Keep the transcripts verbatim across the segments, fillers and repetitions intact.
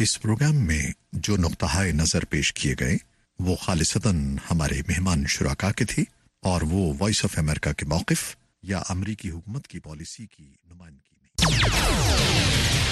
اس programme میں جو نقطہ نظر پیش کیے گئے وہ خالصتاً ہمارے مہمان شرکا کے تھے اور وہ وائس آف امریکہ کے موقف یا امریکی حکومت کی پالیسی کی نمائندگی نہیں۔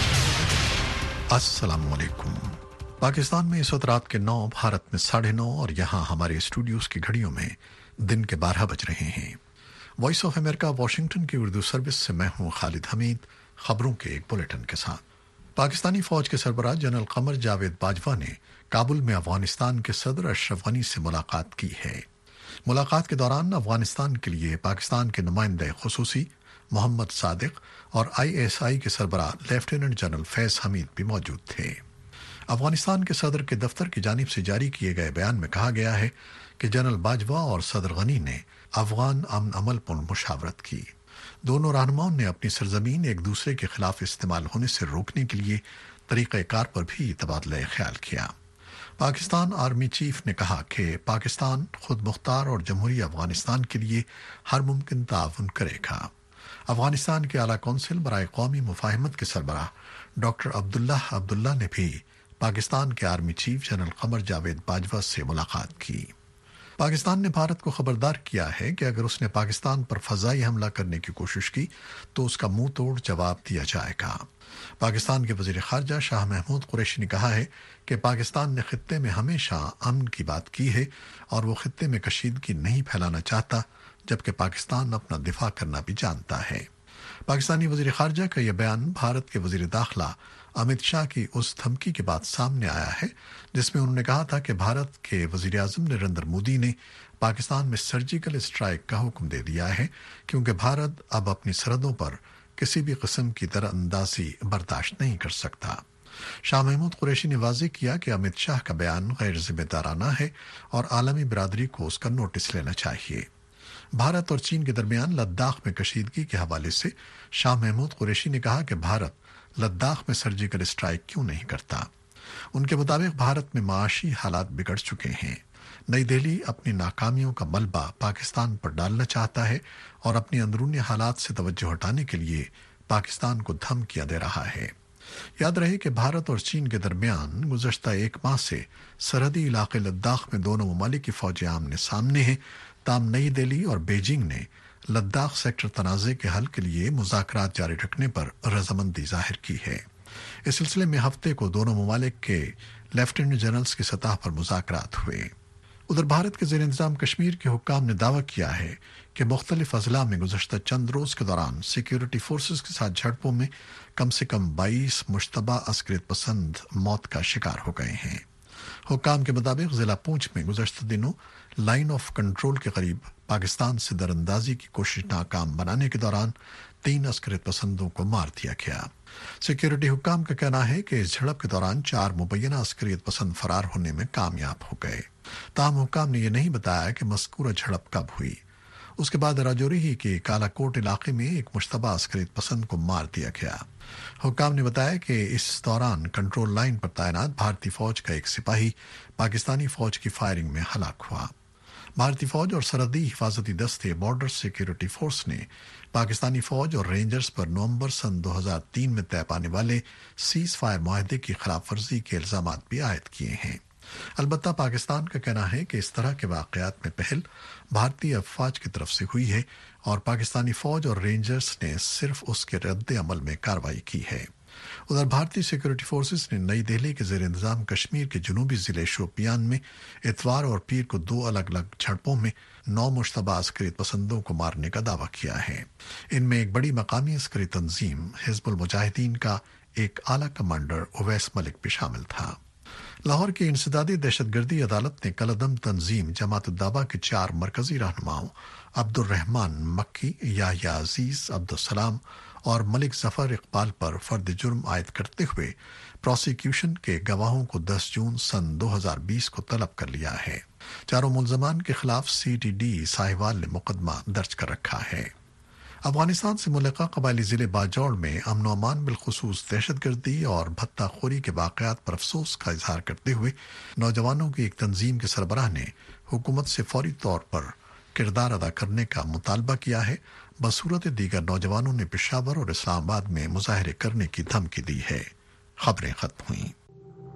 السلام علیکم۔ پاکستان میں اس وقت رات کے نو، بھارت میں ساڑھے نو اور یہاں ہمارے اسٹوڈیوز کی گھڑیوں میں دن کے بارہ بج رہے ہیں۔ وائس آف امریکہ واشنگٹن کی اردو سروس سے میں ہوں خالد حمید، خبروں کے ایک بلیٹن کے ساتھ۔ پاکستانی فوج کے سربراہ جنرل قمر جاوید باجوہ نے کابل میں افغانستان کے صدر اشرف غنی سے ملاقات کی ہے۔ ملاقات کے دوران افغانستان کے لیے پاکستان کے نمائندہ خصوصی محمد صادق اور آئی ایس آئی کے سربراہ لیفٹیننٹ جنرل فیض حمید بھی موجود تھے۔ افغانستان کے صدر کے دفتر کی جانب سے جاری کیے گئے بیان میں کہا گیا ہے کہ جنرل باجوہ اور صدر غنی نے افغان امن عمل پر مشاورت کی۔ دونوں رہنماؤں نے اپنی سرزمین ایک دوسرے کے خلاف استعمال ہونے سے روکنے کے لیے طریقہ کار پر بھی تبادلہ خیال کیا۔ پاکستان آرمی چیف نے کہا کہ پاکستان خود مختار اور جمہوری افغانستان کے لیے ہر ممکن تعاون کرے گا۔ افغانستان کے اعلیٰ کونسل برائے قومی مفاہمت کے سربراہ ڈاکٹر عبداللہ عبداللہ نے بھی پاکستان کے army chief general Qamar Javed Bajwa سے ملاقات کی۔ پاکستان نے بھارت کو خبردار کیا ہے کہ اگر اس نے پاکستان پر فضائی حملہ کرنے کی کوشش کی تو اس کا منہ توڑ جواب دیا جائے گا۔ پاکستان کے وزیر خارجہ شاہ محمود قریشی نے کہا ہے کہ پاکستان نے خطے میں ہمیشہ امن کی بات کی ہے اور وہ خطے میں کشیدگی نہیں پھیلانا چاہتا، جبکہ پاکستان اپنا دفاع کرنا بھی جانتا ہے۔ پاکستانی وزیر خارجہ کا یہ بیان بھارت کے وزیر داخلہ امت شاہ کی اس دھمکی کے بعد سامنے آیا ہے جس میں انہوں نے کہا تھا کہ بھارت کے وزیر اعظم نریندر مودی نے پاکستان میں سرجیکل اسٹرائیک کا حکم دے دیا ہے کیونکہ بھارت اب اپنی سرحدوں پر کسی بھی قسم کی طرح اندازی برداشت نہیں کر سکتا۔ شاہ محمود قریشی نے واضح کیا کہ امت شاہ کا بیان غیر ذمہ دارانہ ہے اور عالمی برادری کو اس کا نوٹس لینا چاہیے۔ بھارت اور چین کے درمیان لداخ میں کشیدگی کے حوالے سے شاہ محمود قریشی نے کہا کہ بھارت لداخ میں سرجیکل اسٹرائیک کیوں نہیں کرتا۔ ان کے مطابق بھارت میں معاشی حالات بگڑ چکے ہیں۔ نئی دہلی اپنی ناکامیوں کا ملبہ پاکستان پر ڈالنا چاہتا ہے اور اپنی اندرونی حالات سے توجہ ہٹانے کے لیے پاکستان کو دھمکیاں دے رہا ہے۔ یاد رہے کہ بھارت اور چین کے درمیان گزشتہ ایک ماہ سے سرحدی علاقے لداخ میں دونوں ممالک کی فوجیں آمنے سامنے ہیں، تاہم نئی دہلی اور بیجنگ نے لداخ سیکٹر تنازع کے حل کے لیے مذاکرات جاری رکھنے پر رضامندی ظاہر کی ہے۔ اس سلسلے میں ہفتے کو دونوں ممالک کے لیفٹیننٹ جنرلز کی سطح پر مذاکرات ہوئے۔ ادھر بھارت کے زیر انتظام کشمیر کے حکام نے دعویٰ کیا ہے کہ مختلف اضلاع میں گزشتہ چند روز کے دوران سیکیورٹی فورسز کے ساتھ جھڑپوں میں کم سے کم بائیس مشتبہ عسکریت پسند موت کا شکار ہو گئے ہیں۔ حکام کے مطابق ضلع پونچھ میں گزشتہ دنوں لائن آف کنٹرول کے قریب پاکستان سے دراندازی کی کوشش ناکام بنانے کے دوران تین عسکریت پسندوں کو مار دیا گیا۔ سیکیورٹی حکام کا کہنا ہے کہ اس جھڑپ کے دوران چار مبینہ عسکریت پسند فرار ہونے میں کامیاب ہو گئے۔ تاہم حکام نے یہ نہیں بتایا کہ مذکورہ جھڑپ کب ہوئی۔ اس کے بعد راجوری ہی کے کالا کوٹ علاقے میں ایک مشتبہ عسکریت پسند کو مار دیا گیا۔ حکام نے بتایا کہ اس دوران کنٹرول لائن پر تعینات بھارتی فوج کا ایک سپاہی پاکستانی فوج کی فائرنگ میں ہلاک ہوا۔ بھارتی فوج اور سرحدی حفاظتی دستے بارڈر سیکیورٹی فورس نے پاکستانی فوج اور رینجرز پر نومبر سن دو ہزار تین میں طے پانے والے سیز فائر معاہدے کی خلاف ورزی کے الزامات بھی عائد کیے ہیں۔ البتہ پاکستان کا کہنا ہے کہ اس طرح کے واقعات میں پہل بھارتی افواج کی طرف سے ہوئی ہے اور پاکستانی فوج اور رینجرز نے صرف اس کے رد عمل میں کارروائی کی ہے۔ ادھر بھارتی سیکورٹی فورسز نے نئی دہلی کے زیر انتظام کشمیر کے جنوبی ضلع شوپیان میں اتوار اور پیر کو دو الگ الگ جھڑپوں میں نو مشتبہ عسکریت پسندوں کو مارنے کا دعویٰ کیا ہے۔ ان میں ایک بڑی مقامی عسکری تنظیم حزب المجاہدین کا ایک اعلیٰ کمانڈر اویس ملک بھی شامل تھا۔ لاہور کی انسدادی دہشت گردی عدالت نے کالعدم تنظیم جماعت الدعوہ کے چار مرکزی رہنماؤں عبد الرحمان مکی، یحییٰ عزیز، عبدالسلام اور ملک ظفر اقبال پر فرد جرم عائد کرتے ہوئے پروسیکیوشن کے گواہوں کو دس جون سن دو ہزار بیس کو طلب کر لیا ہے۔ چاروں ملزمان کے خلاف سی ٹی ڈی ساہیوال نے مقدمہ درج کر رکھا ہے۔ افغانستان سے ملحقہ قبائلی ضلع باجوڑ میں امن و امان بالخصوص دہشت گردی اور بھتہ خوری کے واقعات پر افسوس کا اظہار کرتے ہوئے نوجوانوں کی ایک تنظیم کے سربراہ نے حکومت سے فوری طور پر کردار ادا کرنے کا مطالبہ کیا ہے۔ بصورت دیگر نوجوانوں نے پشاور اور اسلام آباد میں مظاہرے کرنے کی دھمکی دی ہے۔ خبریں ختم ہوئیں۔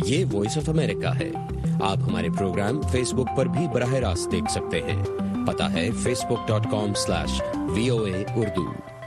یہ وائس آف امریکہ ہے. آپ ہمارے پروگرام فیس بک پر بھی براہ راست دیکھ سکتے ہیں. پتہ ہے Facebook dot com slash V O A Urdu.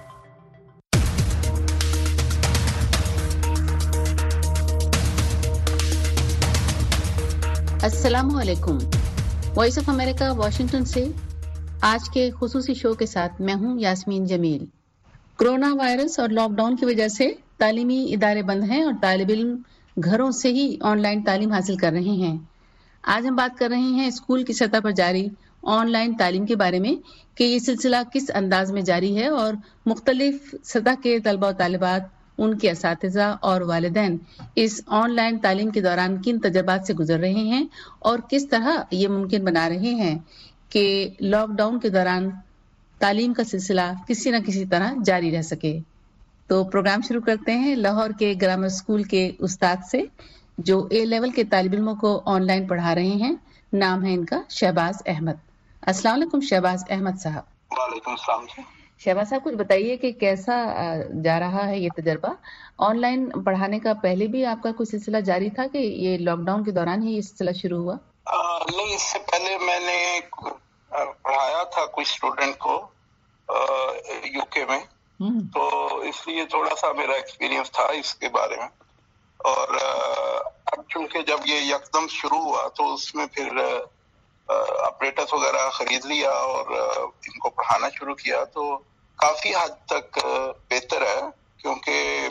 السلام علیکم. وائس آف امریکہ واشنگٹن سے آج کے خصوصی شو کے ساتھ میں ہوں یاسمین جمیل. کرونا وائرس اور لاک ڈاؤن کی وجہ سے تعلیمی ادارے بند ہیں اور طالب علم گھروں سے ہی آن لائن تعلیم حاصل کر رہے ہیں. آج ہم بات کر رہے ہیں اسکول کی سطح پر جاری آن لائن تعلیم کے بارے میں کہ یہ سلسلہ کس انداز میں جاری ہے اور مختلف سطح کے طلبہ و طالبات، ان کے اساتذہ اور والدین اس آن لائن تعلیم کے دوران کن تجربات سے گزر رہے ہیں اور کس طرح یہ ممکن بنا رہے ہیں کہ لاک ڈاؤن کے دوران تعلیم کا سلسلہ کسی نہ کسی طرح جاری رہ سکے. تو پروگرام شروع کرتے ہیں لاہور کے گرامر اسکول کے استاد سے جو اے لیول کے طالب علموں کو آن لائن پڑھا رہے ہیں. نام ہے ان کا شہباز احمد. السلام علیکم شہباز احمد صاحب. وعلیکم السلام. شہباز صاحب کچھ بتائیے کہ کیسا جا رہا ہے یہ تجربہ آن لائن پڑھانے کا؟ پہلے بھی آپ کا کوئی سلسلہ جاری تھا کہ یہ لاک ڈاؤن کے دوران ہی یہ سلسلہ شروع ہوا؟ نہیں، اس سے پہلے میں نے پڑھایا تھا کچھ اسٹوڈنٹ کو یو کے میں، تو اس لیے تھوڑا سا میرا ایکسپیرینس تھا اس کے بارے میں. اور اب چونکہ جب یہ یکدم شروع ہوا تو اس میں پھر اپریٹس وغیرہ خرید لیا اور ان کو پڑھانا شروع کیا، تو کافی حد تک بہتر ہے. کیونکہ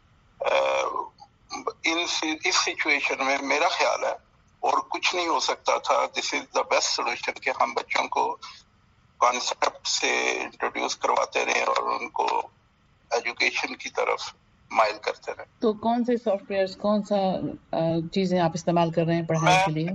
اس سچویشن میں میرا خیال ہے اور کچھ نہیں ہو سکتا تھا. دس از دا بیسٹ سولوشن کہ ہم بچوں کو کانسیپٹ سے انٹروڈیوس کرواتے رہیں اور ان کو ایجوکیشن کی طرف مائل کرتے رہیں. تو کون سے سافٹ ویئر، کون سا چیزیں آپ استعمال کر رہے ہیں پڑھائی کے لیے؟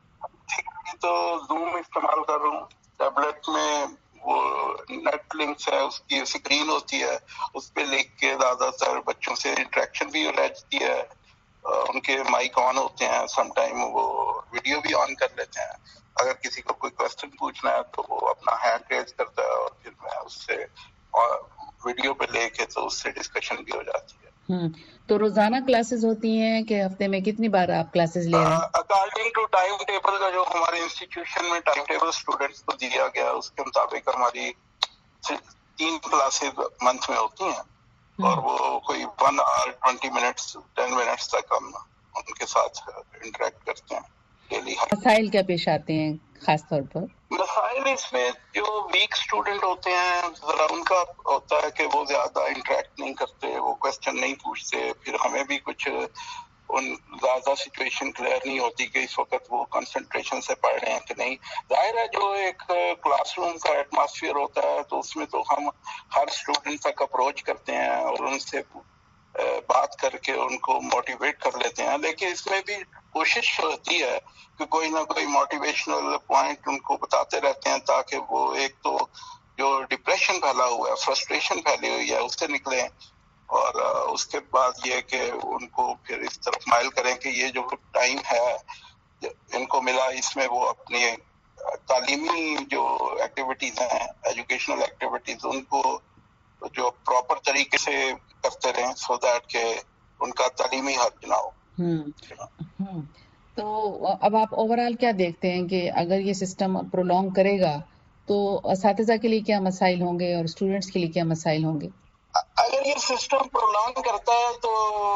تو زوم استعمال کر رہا ہوں. ٹیبلٹ میں وہ نیٹ لنکس ہے، اس کی اسکرین ہوتی ہے، اس پہ لکھ کے زیادہ تر بچوں سے انٹریکشن بھی رہتی ہے. ان کے مائک آن ہوتے ہیں، سم ٹائم وہ ویڈیو بھی آن کر لیتے ہیں. اگر کسی کو کوئی کوشچن پوچھنا ہے تو وہ اپنا ہینڈ ریز کرتا ہے اور پھر میں اس سے ویڈیو پہ لے کے تو اس سے ڈسکشن بھی ہو جاتی ہے. ہوں تو روزانہ کلاسز ہوتی ہیں کہ ہفتے میں کتنی بار آپ کلاسز لے رہے ہیں؟ اکارڈنگ ٹو ٹائم ٹیبل کا جو ہمارے انسٹیٹیوشن میں ٹائم ٹیبل اسٹوڈینٹس کو دیا گیا، اس کے مطابق ہماری تین کلاسز منتھ میں ہوتی ہیں اور وہ کوئی one hour twenty minutes ten minutes تک ہم ان کے ساتھ انٹریکٹ کرتے ہیں ڈیلی. مسائل کیا پیش آتے ہیں خاص طور پر؟ مسائل اس میں جو ویک اسٹوڈنٹ ہوتے ہیں ذرا ان کا ہوتا ہے کہ وہ زیادہ انٹریکٹ نہیں کرتے، وہ کوشچن نہیں پوچھتے. پھر ہمیں بھی کچھ ان زیادہ سچویشن کلیئر نہیں ہوتی کہ اس وقت وہ کنسنٹریشن سے پڑھ رہے ہیں کہ نہیں. ظاہر ہے جو ایک کلاس روم کا ایٹماسفیئر ہوتا ہے تو اس میں تو ہم ہر اسٹوڈنٹ تک اپروچ کرتے ہیں اور ان سے بات کر کے ان کو موٹیویٹ کر لیتے ہیں. لیکن اس میں بھی کوشش ہوتی ہے کہ کوئی نہ کوئی موٹیویشنل پوائنٹ ان کو بتاتے رہتے ہیں تاکہ وہ ایک تو جو ڈپریشن پھیلا ہوا ہے، فرسٹریشن پھیلی ہوئی ہے، اس سے نکلیں. اور اس کے بعد یہ کہ ان کو پھر اس طرف مائل کریں کہ یہ جو ٹائم ہے ان کو ملا، اس میں وہ اپنی تعلیمی جو ایکٹیویٹیز ہیں، ایجوکیشنل ایکٹیویٹیز، ان کو جو پراپر طریقے سے کرتے رہیں سو دیٹ کہ ان کا تعلیمی حق نہ ہو. ہوں تو اب آپ اوور آل کیا دیکھتے ہیں کہ اگر یہ سسٹم پرولونگ کرے گا تو اساتذہ کے لیے کیا مسائل ہوں گے اور اسٹوڈنٹس کے لیے کیا مسائل ہوں گے؟ اگر یہ سسٹم پرولونگ کرتا ہے تو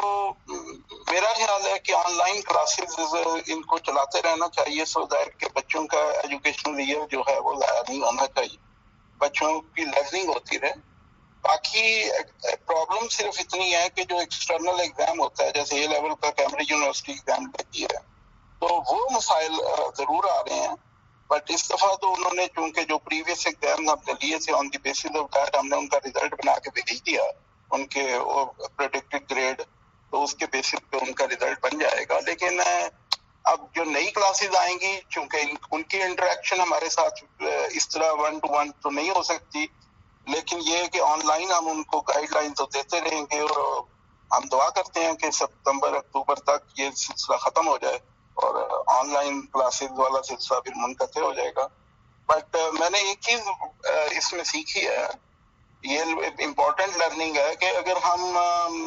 میرا خیال ہے کہ آن لائن کلاسز ان کو چلاتے رہنا چاہیے سو دیٹ کہ بچوں کا ایجوکیشنل ایئر جو ہے وہ ضائع نہیں ہونا چاہیے، بچوں کی لرننگ ہوتی رہے. باقی پرابلم صرف اتنی ہے کہ جو ایکسٹرنل ایگزام ہوتا ہے جیسے اے لیول کا کیمبرج یونیورسٹی ایگزام دیتی ہے تو وہ مسائل ضرور آ رہے ہیں. بٹ اس دفعہ تو انہوں نے چونکہ جو پریویس ایگزام ہم نے لیے تھے on the basis of that ہم نے ان کا ریزلٹ بنا کے بھیج دیا، ان کے پریڈکٹڈ گریڈ، تو اس کے بیسس پہ ان کا ریزلٹ بن جائے گا. لیکن اب جو نئی کلاسز آئیں گی چونکہ ان کی انٹریکشن ہمارے ساتھ اس طرح ون ٹو ون تو نہیں ہو سکتی، لیکن یہ کہ آن لائن ہم ان کو گائیڈ لائن تو دیتے رہیں گے اور ہم دعا کرتے ہیں کہ ستمبر اکتوبر تک یہ سلسلہ ختم ہو جائے اور آن لائن کلاسز والا سلسلہ پھر منقطع ہو جائے گا. بٹ میں نے ایک چیز اس میں سیکھی ہے، یہ امپورٹنٹ لرننگ ہے کہ اگر ہم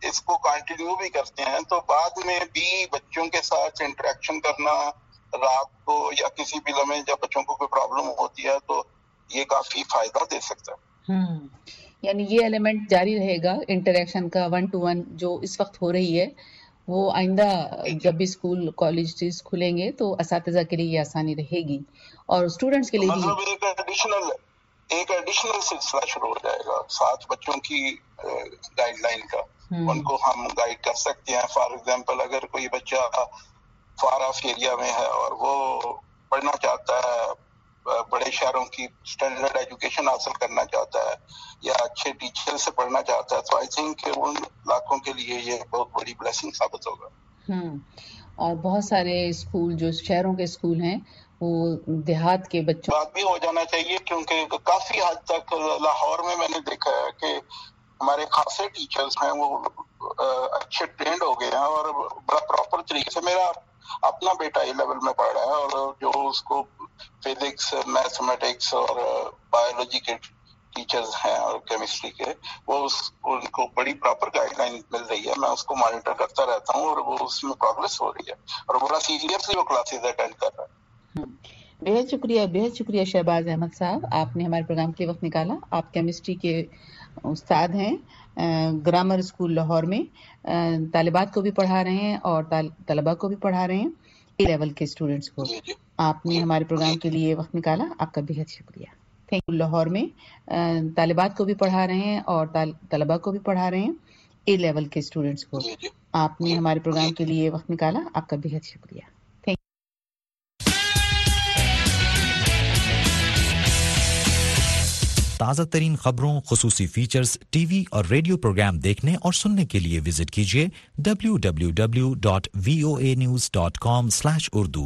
اس کو کنٹینیو بھی کرتے ہیں تو بعد میں بھی بچوں کے ساتھ انٹریکشن کرنا رات کو یا کسی بھی لمحے جب بچوں کو کوئی پرابلم ہوتی ہے تو یہ کافی فائدہ دے سکتا ہے. ہوں یعنی یہ ایلیمنٹ جاری رہے گا انٹریکشن کا ون ٹو ون جو اس وقت ہو رہی ہے وہ آئندہ جب بھی اسکول کالجز کھلیں گے تو اساتذہ کے لیے یہ آسانی رہے گی اور اسٹوڈنٹس کے لیے بھی مطلب ایک ایڈیشنل ایک ایڈیشنل سلسلہ شروع ہو جائے گا ساتھ بچوں کی گائیڈ لائن کا. ان کو ہم گائیڈ کر سکتے ہیں. فار ایگزامپل اگر کوئی بچہ فار آف ایریا میں ہے اور وہ پڑھنا چاہتا ہے بڑے شہروں کی اسٹینڈرڈ ایجوکیشن حاصل کرنا چاہتا ہے یا اچھے ٹیچر سے پڑھنا چاہتا ہے تو آئی تھنک کہ ان علاقوں کے لیے یہ بہت بڑی بلیسنگ ثابت ہوگا. ہوں اور بہت سارے اسکول جو شہروں کے اسکول ہیں وہ دیہات کے بچوں بات بھی ہو جانا چاہیے کیونکہ کافی حد تک لاہور میں میں نے دیکھا ہے کہ ہمارے خاصے ٹیچرز ہیں وہ اچھے ٹرینڈ ہو گئے ہیں اور بڑا پراپر طریقے سے. میرا اپنا بیٹا اے لیول میں پڑھ رہا ہے اور جو اس کو فزکس میتھمیٹکس اور بایولوجی کے ٹیچرز ہیں اور کیمسٹری کے وہ اس ان کو بڑی پراپر گائیڈ لائن مل رہی ہے. میں اس کو مانیٹر کرتا رہتا ہوں اور وہ اس میں پروگرس ہو رہی ہے اور بڑا سیریسلی وہ کلاسز اٹینڈ کر رہا ہے. بہت شکریہ بہت شکریہ شہباز احمد صاحب آپ نے ہمارے پروگرام کے وقت نکالا. آپ کیمسٹری کے استاد ہیں گرامر اسکول لاہور میں طالبات کو بھی پڑھا رہے ہیں اور طلباء کو بھی پڑھا رہے ہیں اے لیول کے اسٹوڈنٹس کو. آپ نے ہمارے پروگرام کے لیے وقت نکالا آپ کا بہت شکریہ. Thank you. لاہور میں طالبات کو بھی پڑھا رہے ہیں اور طلباء کو بھی پڑھا رہے ہیں اے لیول کے اسٹوڈنٹس کو. آپ نے ہمارے پروگرام کے لیے وقت نکالا آپ کا بہت شکریہ. تازہ ترین خبروں خصوصی فیچرز ٹی وی اور ریڈیو پروگرام دیکھنے اور سننے کے لیے وزٹ کیجیے W W W dot V O A news dot com slash Urdu.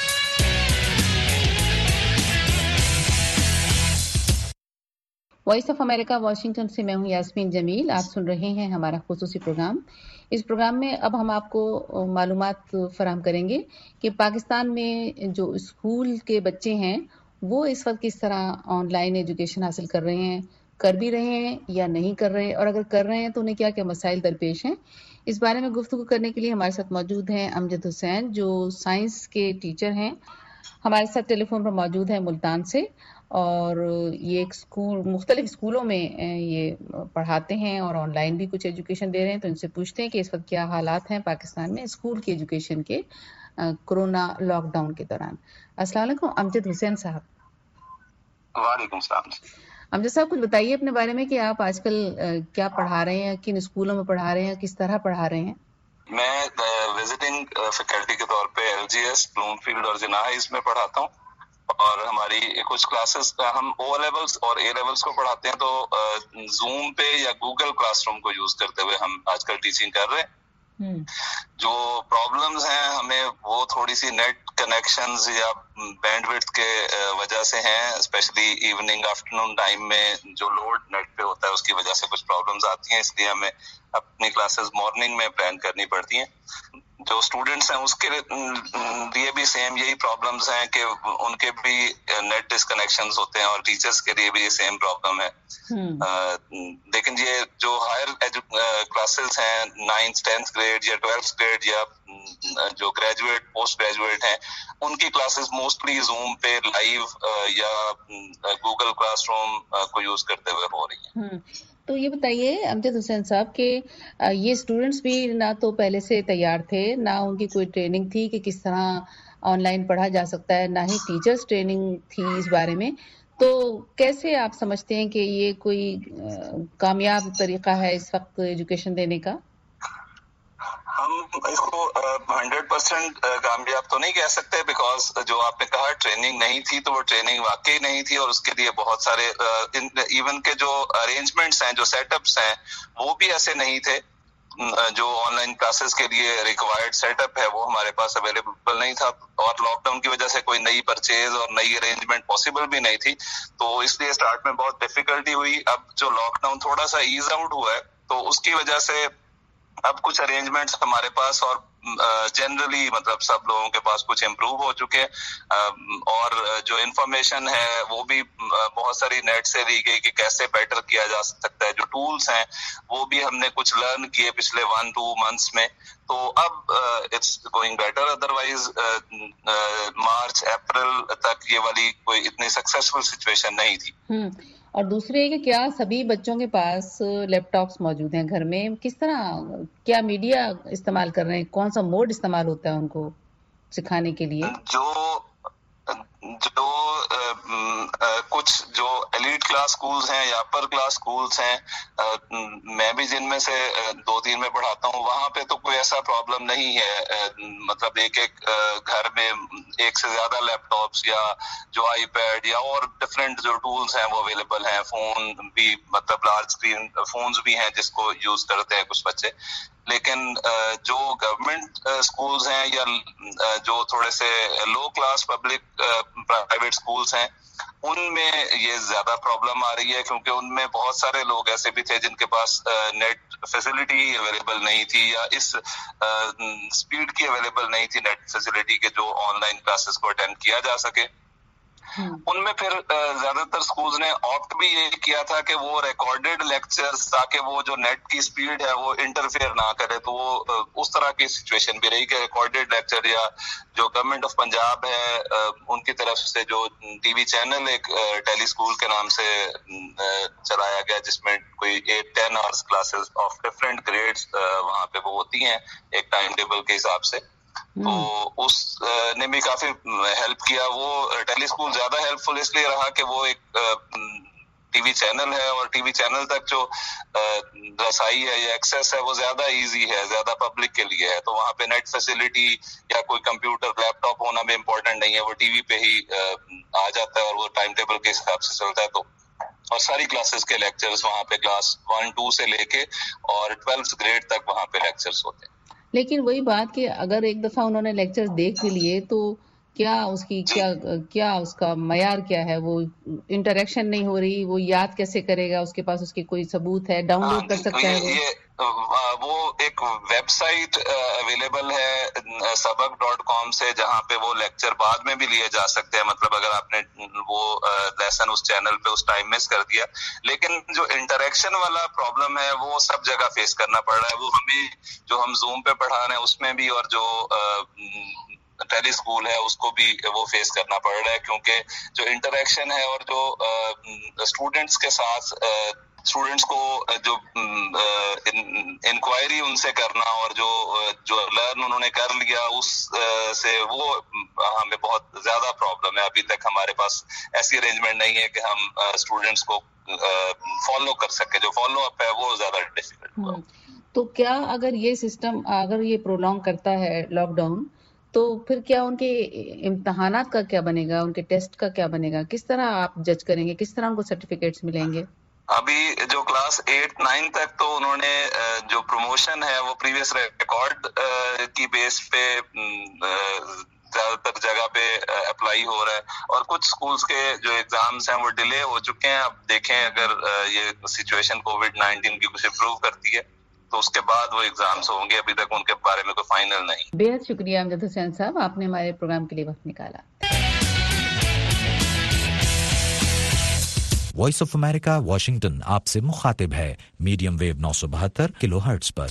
Voice of America Washington سے میں ہوں یاسمین جمیل. آپ سن رہے ہیں ہمارا خصوصی پروگرام. اس پروگرام میں اب ہم آپ کو معلومات فراہم کریں گے کہ پاکستان میں جو اسکول کے بچے ہیں وہ اس وقت کس طرح آن لائن ایجوکیشن حاصل کر رہے ہیں, کر بھی رہے ہیں یا نہیں کر رہے, اور اگر کر رہے ہیں تو انہیں کیا کیا مسائل درپیش ہیں. اس بارے میں گفتگو کرنے کے لیے ہمارے ساتھ موجود ہیں امجد حسین جو سائنس کے ٹیچر ہیں. ہمارے ساتھ ٹیلی فون پر موجود ہیں ملتان سے اور یہ ایک اسکول مختلف اسکولوں میں یہ پڑھاتے ہیں اور آن لائن بھی کچھ ایجوکیشن دے رہے ہیں. تو ان سے پوچھتے ہیں کہ اس وقت کیا حالات ہیں پاکستان میں اسکول کی ایجوکیشن کے کورونا لاک ڈاؤن کے دوران. السلام علیکم امجد حسین صاحب. وعلیکم السلام. امجد صاحب کچھ بتائیے اپنے بارے میں کہ آپ آج کل کیا پڑھا رہے ہیں, کن اسکولوں میں پڑھا رہے ہیں, کس طرح پڑھا رہے ہیں. میں وزٹنگ فیکلٹی کے طور پہ L G S Bloomfield اور جناحائز میں پڑھاتا ہوں اور ہماری کچھ کلاسز ہم او لیولز اور اے لیولز کو پڑھاتے ہیں تو زوم پہ یا گوگل کلاس روم کو یوز کرتے ہوئے ہم آج کل ٹیچنگ کر رہے ہیں. جو پرابلمز ہیں ہمیں وہ تھوڑی سی نیٹ کنیکشنز یا بینڈ وڈتھ کے وجہ سے ہیں, اسپیشلی ایوننگ آفٹرنون ٹائم میں جو لوڈ نیٹ پہ ہوتا ہے اس کی وجہ سے کچھ پرابلمز آتی ہیں, اس لیے ہمیں اپنی کلاسز مارننگ میں پلان کرنی پڑتی ہیں. جو اسٹوڈینٹس ہیں اس کے لیے بھی سیم یہی پرابلمز ہیں کہ ان کے بھی نیٹ ڈسکنیکشنز ہوتے ہیں اور ٹیچرز کے لیے بھی یہ سیم پرابلم ہے. لیکن یہ جو ہائر کلاسز ہیں نائنتھ ٹینتھ گریڈ یا ٹویلتھ گریڈ یا جو گریجویٹ پوسٹ گریجویٹ ہیں ان کی کلاسز موسٹلی زوم پہ لائیو یا گوگل کلاس روم کو یوز کرتے ہوئے ہو رہی ہیں. تو یہ بتائیے امجد حسین صاحب کہ یہ اسٹوڈنٹس بھی نہ تو پہلے سے تیار تھے, نہ ان کی کوئی ٹریننگ تھی کہ کس طرح آن لائن پڑھا جا سکتا ہے, نہ ہی ٹیچرز ٹریننگ تھی اس بارے میں. تو کیسے آپ سمجھتے ہیں کہ یہ کوئی کامیاب طریقہ ہے اس وقت ایجوکیشن دینے کا؟ ہم اس کو ہنڈریڈ پرسینٹ کامیاب تو نہیں کہہ سکتے بیکاز جو آپ نے کہا ٹریننگ نہیں تھی تو وہ ٹریننگ واقعی نہیں تھی اور اس کے لیے بہت سارے ایون کے جو ارینجمنٹس ہیں جو سیٹ اپس ہیں وہ بھی ایسے نہیں تھے. جو آن لائن کلاسز کے لیے ریکوائرڈ سیٹ اپ ہے وہ ہمارے پاس اویلیبل نہیں تھا اور لاک ڈاؤن کی وجہ سے کوئی نئی پرچیز اور نئی ارینجمنٹ پاسبل بھی نہیں تھی, تو اس لیے اسٹارٹ میں بہت ڈیفیکلٹی ہوئی. اب جو لاک ڈاؤن تھوڑا سا ایز آؤٹ ہوا ہے تو اس کی وجہ سے اب کچھ ارینجمنٹس ہمارے پاس اور جنرلی مطلب سب لوگوں کے پاس کچھ امپروو ہو چکے ہیں، اور جو انفارمیشن ہے وہ بھی بہت ساری نیٹ سے دی گئی کہ کیسے بیٹر کیا جا سکتا ہے. جو ٹولس ہیں وہ بھی ہم نے کچھ لرن کیے پچھلے ون ٹو منتھس میں، تو اب it's going better. Otherwise March April تک یہ والی کوئی اتنی سکسیسفل سچویشن نہیں تھی. اور دوسرے کہ کیا سبھی بچوں کے پاس لیپ ٹاپس موجود ہیں گھر میں؟ کس طرح کیا میڈیا استعمال کر رہے ہیں؟ کون سا موڈ استعمال ہوتا ہے ان کو سکھانے کے لیے؟ جو جو کچھ جو ایلیٹ کلاس سکولز ہیں یا اپر کلاس سکولز ہیں، میں بھی جن میں سے دو تین میں پڑھاتا ہوں، وہاں پہ تو کوئی ایسا پرابلم نہیں ہے. مطلب ایک ایک گھر میں ایک سے زیادہ لیپ ٹاپس یا جو آئی پیڈ یا اور ڈفرینٹ جو ٹولز ہیں وہ اویلیبل ہیں. فون بھی مطلب لارج اسکرین فونز بھی ہیں جس کو یوز کرتے ہیں کچھ بچے. لیکن جو گورنمنٹ اسکولز ہیں یا جو تھوڑے سے low class public private schools ہیں، ان میں یہ زیادہ پرابلم آ رہی ہے، کیونکہ ان میں بہت سارے لوگ ایسے بھی تھے جن کے پاس نیٹ فیسلٹی اویلیبل نہیں تھی یا اس اسپیڈ کی اویلیبل نہیں تھی نیٹ فیسلٹی کے جو آن لائن کلاسز کو اٹینڈ کیا جا سکے. ان میں پھر زیادہ تر سکولز نے آپٹ بھی یہ کیا تھا کہ وہ ریکارڈیڈ لیکچرز، تاکہ وہ جو نیٹ کی سپیڈ ہے وہ انٹرفیئر نہ کرے. تو وہ اس طرح کی سچویشن بھی رہی کہ ریکارڈیڈ لیکچر یا جو گورنمنٹ آف پنجاب ہے ان کی طرف سے جو ٹی وی چینل ایک ٹیلی اسکول کے نام سے چلایا گیا، جس میں کوئی eight ten hours classes of different grades وہاں پہ وہ ہوتی ہیں ایک ٹائم ٹیبل کے حساب سے. تو اس نے بھی کافی ہیلپ کیا. وہ ٹیلی اسکول زیادہ ہیلپ فل اس لیے رہا کہ وہ ایک ٹی وی چینل ہے، اور ٹی وی چینل تک جو رسائی ہے یا ایکسیس ہے وہ زیادہ ایزی ہے، زیادہ پبلک کے لیے ہے. تو وہاں پہ نیٹ فیسلٹی یا کوئی کمپیوٹر لیپ ٹاپ ہونا بھی امپورٹنٹ نہیں ہے، وہ ٹی وی پہ ہی آ جاتا ہے اور وہ ٹائم ٹیبل کے حساب سے چلتا ہے. تو اور ساری کلاسز کے لیکچرز وہاں پہ کلاس ون ٹو سے لے کے اور ٹویلتھ گریڈ تک وہاں پہ لیکچرز ہوتے ہیں. لیکن وہی بات کہ اگر ایک دفعہ انہوں نے لیکچر دیکھ بھی لیے تو کیا اس کی کیا کیا اس کا معیار کیا ہے؟ وہ انٹریکشن نہیں ہو رہی، وہ یاد کیسے کرے گا؟ اس کے پاس اس کی کوئی ثبوت ہے؟ ڈاؤن لوڈ کر سکتا ہے وہ؟ وہ ایک ویب سائٹ اویلیبل ہے سبق ڈاٹ کام سے، جہاں پہ وہ لیکچر بعد میں بھی لیے جا سکتے ہیں. مطلب اگر آپ نے وہ لیسن اس چینل پہ اس ٹائم مس کر دیا. لیکن جو انٹریکشن والا پرابلم ہے وہ سب جگہ فیس کرنا پڑ رہا ہے. وہ ہمیں جو ہم زوم پہ پڑھا رہے ہیں اس میں بھی، اور جو ٹیلی اسکول ہے اس کو بھی وہ فیس کرنا پڑ رہا ہے، کیونکہ جو انٹریکشن ہے اور جو اسٹوڈینٹس کے ساتھ اسٹوڈینٹس کو جو انکوائری ان سے کرنا اور جو جو لرن انہوں نے کر لیا اس سے، وہ ہمیں بہت زیادہ پرابلم ہے. ابھی تک ہمارے پاس ایسی ارینجمنٹ نہیں ہے کہ ہم اسٹوڈینٹس کو فالو کر سکے. جو فالو اپ ہے وہ زیادہ ڈیفیکلٹ ہوا. تو کیا اگر یہ سسٹم اگر یہ پرولونگ کرتا ہے لاک ڈاؤن، تو پھر کیا ان کے امتحانات کا کیا بنے گا؟ ان کے ٹیسٹ کا کیا بنے گا؟ کس طرح آپ جج کریں گے؟ کس طرح ان کو سرٹیفکیٹس ملیں گے؟ ابھی جو کلاس ایٹ نائن تک تو انہوں نے جو پروموشن ہے وہ پریویس ریکارڈ کی بیس پہ زیادہ تر جگہ پہ اپلائی ہو رہا ہے، اور کچھ سکولز کے جو ایگزامز ہیں وہ ڈیلے ہو چکے ہیں. اب دیکھیں اگر یہ سچویشن کووڈ نائنٹین کی کچھ امپروو کرتی ہے تو اس کے بعد وہ ایگزامز ہوں گے. ابھی تک ان کے بارے میں کوئی فائنل نہیں. بے حد شکریہ امجد حسین صاحب، آپ نے ہمارے پروگرام کے لیے وقت نکالا. وائس آف امریکہ واشنگٹن آپ سے مخاطب ہے میڈیم ویو نو سو بہتر کلو ہرٹز پر.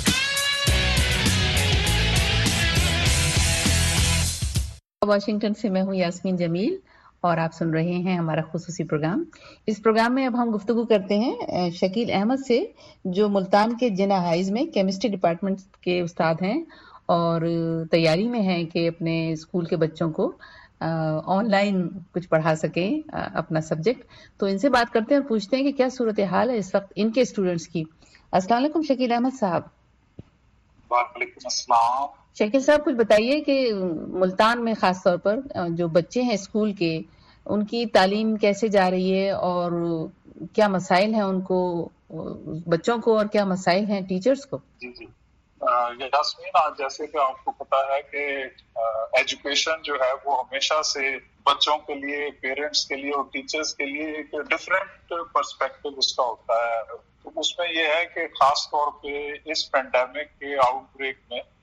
واشنگٹن سے میں ہوں یاسمین جمیل اور آپ سن رہے ہیں ہمارا خصوصی پروگرام. اس پروگرام میں اب ہم گفتگو کرتے ہیں شکیل احمد سے، جو ملتان کے جنا ہائیز میں کیمسٹری ڈپارٹمنٹ کے استاد ہیں اور تیاری میں ہیں کہ اپنے اسکول کے بچوں کو آن لائن کچھ پڑھا سکیں اپنا سبجیکٹ. تو ان سے بات کرتے ہیں اور پوچھتے ہیں کہ کیا صورتحال ہے اس وقت ان کے اسٹوڈنٹس کی. السلام علیکم شکیل احمد صاحب. وعلیکم السلام. شکیل صاحب کچھ بتائیے کہ ملتان میں خاص طور پر جو بچے ہیں اسکول کے، ان کی تعلیم کیسے جا رہی ہے اور کیا مسائل ہیں ان کو، بچوں کو، اور کیا مسائل ہیں ٹیچرز کو؟ جی جی یاسمین، آج جیسے کہ آپ کو پتا ہے کہ ایجوکیشن جو ہے وہ ہمیشہ سے بچوں کے لیے، پیرنٹس کے لیے اور ٹیچرز کے لیے ایک ڈفرینٹ پرسپیکٹو اس کا ہوتا ہے. تو اس میں یہ ہے کہ خاص طور پہ اس پینڈیمک کے آؤٹ بریک میں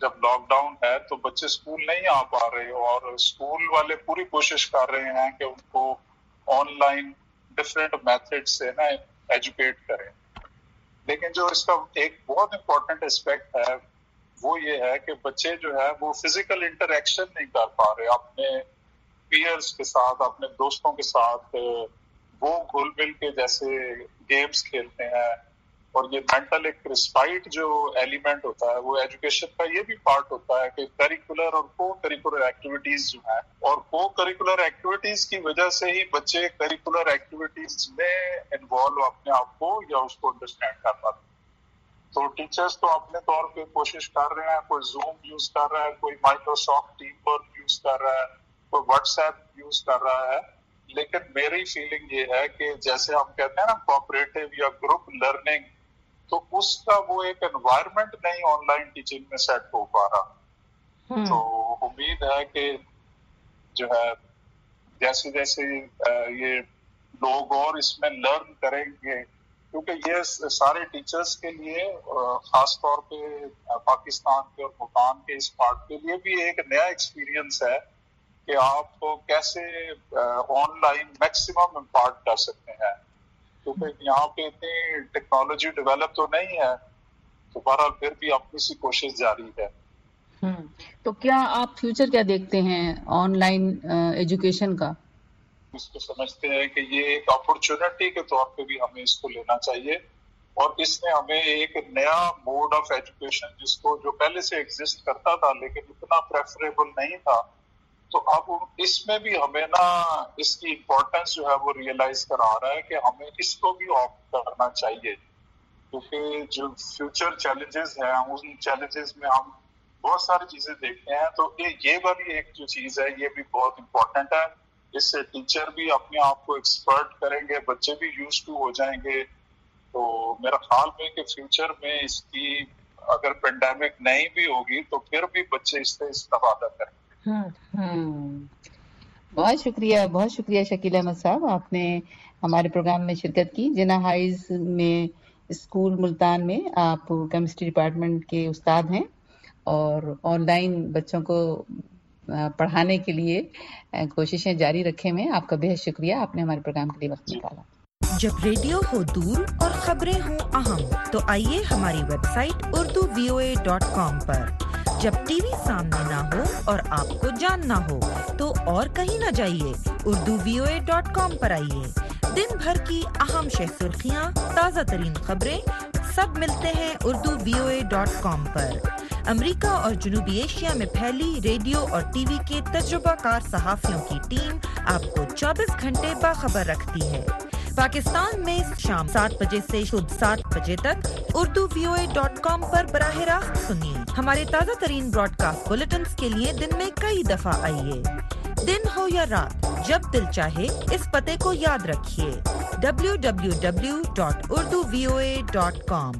جب لاک ڈاؤن ہے تو بچے اسکول نہیں آ پا رہے اور اسکول والے پوری کوشش کر رہے ہیں کہ ان کو آن لائن ڈفرینٹ میتھڈ سے نا ایجوکیٹ کریں. لیکن جو اس کا ایک بہت امپورٹنٹ اسپیکٹ ہے وہ یہ ہے کہ بچے جو ہے وہ فزیکل انٹریکشن نہیں کر پا رہے اپنے پیئرس کے ساتھ, اپنے دوستوں کے ساتھ وہ گھل مل کے جیسے گیمز کھیلتے ہیں. اور یہ مینٹل ایک رسپائٹ جو ایلیمنٹ ہوتا ہے وہ ایجوکیشن کا یہ بھی پارٹ ہوتا ہے کہ کریکولر اور کو کریکولر ایکٹیویٹیز جو ہیں, اور کو کریکولر ایکٹیویٹیز کی وجہ سے ہی بچے کریکولر ایکٹیویٹیز میں انوالو اپنے آپ کو یا اس کو انڈرسٹینڈ کر پاتے ہیں. تو ٹیچرز تو اپنے طور پہ کوشش کر رہے ہیں, کوئی زوم یوز کر رہا ہے, کوئی مائکروسافٹ ٹیم ورک یوز کر رہا ہے, کوئی واٹس ایپ یوز کر رہا ہے. لیکن میری فیلنگ یہ ہے کہ جیسے ہم کہتے ہیں نا کوآپریٹو یا گروپ لرننگ, تو اس کا وہ ایک انوائرمنٹ نہیں آن لائن ٹیچنگ میں سیٹ ہو پا رہا. تو امید ہے کہ جو ہے جیسے جیسے یہ لوگ اور اس میں لرن کریں گے, کیونکہ یہ سارے ٹیچرز کے لیے خاص طور پہ پاکستان کے اور بھوٹان کے اس پارٹ کے لیے بھی ایک نیا ایکسپیرینس ہے کہ آپ کیسے آن لائن میکسیمم امپارٹ کر سکتے ہیں, کیونکہ یہاں پہ اتنی ٹیکنالوجی ڈیولپ تو نہیں ہے. تو بہرحال پھر بھی اپنی سی کوشش جاری ہے. تو کیا آپ فیوچر کیا دیکھتے ہیں آن لائن ایجوکیشن کا؟ اس کو سمجھتے ہیں کہ یہ ایک اپرچونٹی کے طور پہ بھی ہمیں اس کو لینا چاہیے, اور اس نے ہمیں ایک نیا موڈ آف ایجوکیشن جس کو جو پہلے سے ایگزسٹ کرتا تھا لیکن اتنا پریفریبل نہیں تھا, تو اب اس میں بھی ہمیں نا اس کی امپورٹنس جو ہے وہ ریئلائز کرا رہا ہے کہ ہمیں اس کو بھی آپٹ کرنا چاہیے, کیونکہ جو فیوچر چیلنجز ہیں ان چیلنجز میں ہم بہت ساری چیزیں دیکھتے ہیں. تو یہ والی ایک جو چیز ہے یہ بھی بہت امپورٹنٹ ہے. اس سے ٹیچر بھی اپنے آپ کو ایکسپرٹ کریں گے, بچے بھی یوز ٹو ہو جائیں گے. تو میرا خیال میں کہ فیوچر میں اس کی اگر پینڈیمک نہیں بھی ہوگی تو پھر بھی بچے اس سے استفادہ کریں گے. بہت شکریہ بہت شکریہ شکیل احمد صاحب, آپ نے ہمارے پروگرام میں شرکت کی. جنا ہائیز میں اسکول ملتان میں آپ کیمسٹری ڈپارٹمنٹ کے استاد ہیں اور آن لائن بچوں کو پڑھانے کے لیے کوششیں جاری رکھے میں آپ کا بہت شکریہ, آپ نے ہمارے پروگرام کے لیے وقت نکالا. جب ریڈیو ہو دور اور خبریں ہوں اہم تو آئیے ہماری website Urdu V O A dot com پر. جب ٹی وی سامنے نہ ہو اور آپ کو جاننا ہو تو اور کہیں نہ جائیے, Urdu V O A dot com پر آئیے. دن بھر کی اہم شہ سرخیاں, تازہ ترین خبریں سب ملتے ہیں Urdu V O A dot com پر. امریکہ اور جنوبی ایشیا میں پھیلی ریڈیو اور ٹی وی کے تجربہ کار صحافیوں کی ٹیم آپ کو چوبیس گھنٹے باخبر رکھتی ہے. پاکستان میں شام سات بجے سے شب سات بجے تک Urdu V O A dot com پر براہ راست سنیے. ہمارے تازہ ترین براڈ کاسٹ بلیٹنز کے لیے دن میں کئی دفعہ آئیے. دن ہو یا رات, جب دل چاہے اس پتے کو یاد رکھیے, W W W dot Urdu V O A dot com.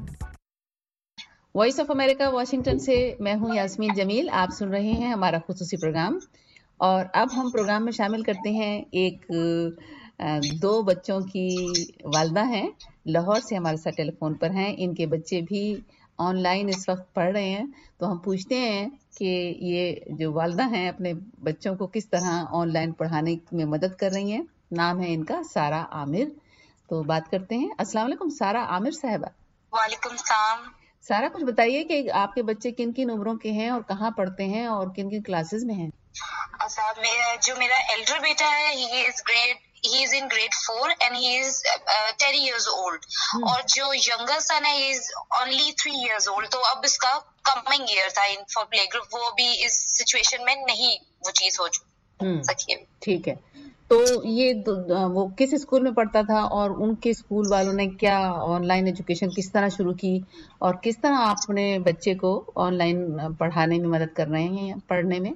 Voice of America Washington سے میں ہوں یاسمین جمیل, آپ سن رہے ہیں ہمارا خصوصی پروگرام. اور اب ہم پروگرام میں شامل کرتے ہیں ایک دو بچوں کی والدہ ہیں, لاہور سے ہمارے ساتھ ٹیلی فون پر ہیں. ان کے بچے بھی آن لائن اس وقت پڑھ رہے ہیں, تو ہم پوچھتے ہیں کہ یہ جو والدہ ہیں اپنے بچوں کو کس طرح آن لائن پڑھانے میں مدد کر رہی ہیں. نام ہے ان کا سارہ عامر. تو بات کرتے ہیں. السلام علیکم سارہ عامر صاحبہ. وعلیکم السلام. سارہ, کچھ بتائیے کہ آپ کے بچے کن کن عمروں کے ہیں اور کہاں پڑھتے ہیں اور کن کن کلاسز میں ہیں؟ اچھا, میرا جو میرا ایلڈر بیٹا ہے he is grade he is in grade four and he is ten years old, اور جو ینگر سن ہے he is only three years old. تو اب اس کا کمنگ ایئر تھا ان فار پلے گروپ, وہ بھی اس سچویشن میں نہیں وہ چیز ہو سکی. ٹھیک ہے. تو یہ وہ کس اسکول میں پڑھتا تھا اور ان کے اسکول والوں نے کیا آن لائن ایجوکیشن کس طرح شروع کی, اور کس طرح آپ اپنے بچے کو آن لائن پڑھانے میں مدد کر رہے ہیں پڑھنے میں؟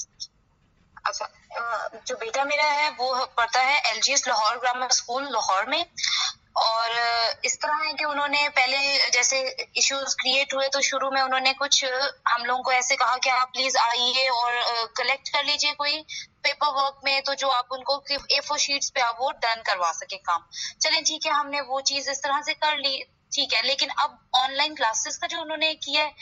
اچھا, جو بیٹا میرا ہے وہ پڑھتا ہے L G S Lahore grammar school Lahore میں. اور اس طرح ہے کہ انہوں نے پہلے جیسے ایشوز کریٹ ہوئے تو شروع میں انہوں نے کچھ ہم لوگوں کو ایسے کہا کہ آپ پلیز آئیے اور کلیکٹ کر لیجیے کوئی پیپر ورک میں, تو جو آپ ان کو اے فور شیٹس پہ آپ وہ ڈن کروا سکے کام. چلیں ٹھیک ہے, ہم نے وہ چیز اس طرح سے کر لی, ٹھیک ہے. لیکن اب آن لائن کلاسز کا جو انہوں نے کیا ہے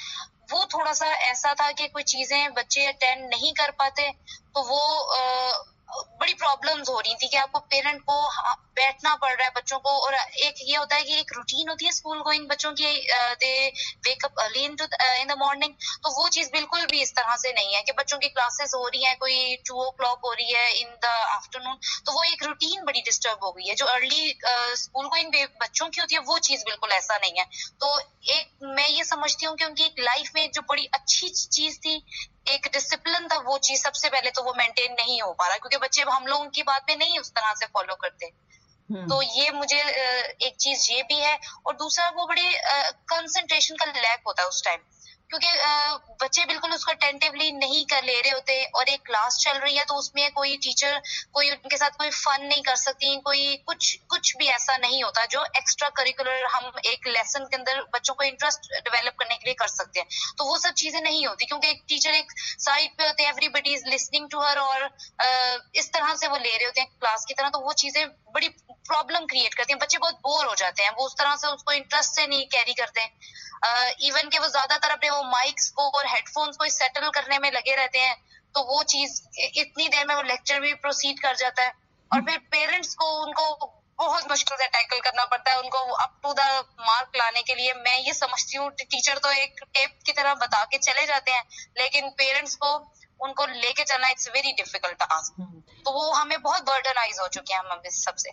وہ تھوڑا سا ایسا تھا کہ کوئی چیزیں بچے اٹینڈ نہیں کر پاتے تو وہ بڑی پرابلمز ہو رہی تھی کہ آپ کو پیرنٹ کو بیٹھنا پڑ رہا ہے بچوں کو. اور ایک یہ ہوتا ہے کہ ایک روٹین ہوتی ہے اسکول گوئنگ بچوں کی, they wake up early in the morning, تو وہ چیز بالکل بھی اس طرح سے نہیں ہے کہ بچوں کی کلاسز ہو رہی ہیں کوئی ٹو او کلاک ہو رہی ہے ان دا آفٹر نون, تو وہ ایک روٹین بڑی ڈسٹرب ہو گئی ہے. جو ارلی اسکول گوئنگ بچوں کی ہوتی ہے وہ چیز بالکل ایسا نہیں ہے. تو ایک میں یہ سمجھتی ہوں کہ ان کی ایک لائف میں جو بڑی اچھی چیز تھی, ایک ڈسپلن تھا, وہ چیز سب سے پہلے تو وہ مینٹین نہیں ہو پا رہا کیونکہ بچے اب ہم لوگوں کی بات میں نہیں اس طرح سے فالو کرتے. تو یہ مجھے ایک چیز یہ بھی ہے. اور دوسرا وہ بڑے کنسنٹریشن کا لیک ہوتا ہے اس ٹائم کیونکہ بچے بالکل اس کو اٹینٹیولی نہیں کر لے رہے ہوتے, اور ایک کلاس چل رہی ہے تو اس میں کوئی ٹیچر کوئی ان کے ساتھ کوئی فن نہیں کر سکتی, کوئی کچھ کچھ بھی ایسا نہیں ہوتا جو ایکسٹرا کریکولر ہم ایک لیسن کے اندر بچوں کو انٹرسٹ ڈیولپ کرنے کے لیے کر سکتے ہیں. تو وہ سب چیزیں نہیں ہوتی کیونکہ ایک ٹیچر ایک سائڈ پہ ہوتے ہیں, everybody is listening to her, اور اس طرح سے وہ لے رہے ہوتے ہیں کلاس کی طرح. تو وہ چیزیں بڑی پرابلم کریٹ کرتی ہیں, بچے بہت بور ہو جاتے ہیں, وہ اس طرح سے اس کو انٹرسٹ سے نہیں کیری کرتے ہیں. ایون کہ وہ زیادہ تر اپنے وہ مائکس کو اور ہیڈ فونس کو سیٹل کرنے میں لگے رہتے ہیں, تو وہ چیز اتنی دیر میں وہ لیکچر بھی پروسیڈ کر جاتا ہے. اور پھر پیرنٹس کو ان کو بہت مشکل سے ٹیکل کرنا پڑتا ہے ان کو اپ ٹو دا مارک لانے کے لیے. میں یہ سمجھتی ہوں ٹیچر تو ایک ٹیپ کی طرح بتا کے چلے جاتے ہیں, لیکن پیرنٹس کو ان کو لے کے چلنا اٹس ویری ڈیفیکلٹ ٹاسک. تو وہ ہمیں بہت برڈنائز ہو چکے ہیں ہم اس سب سے.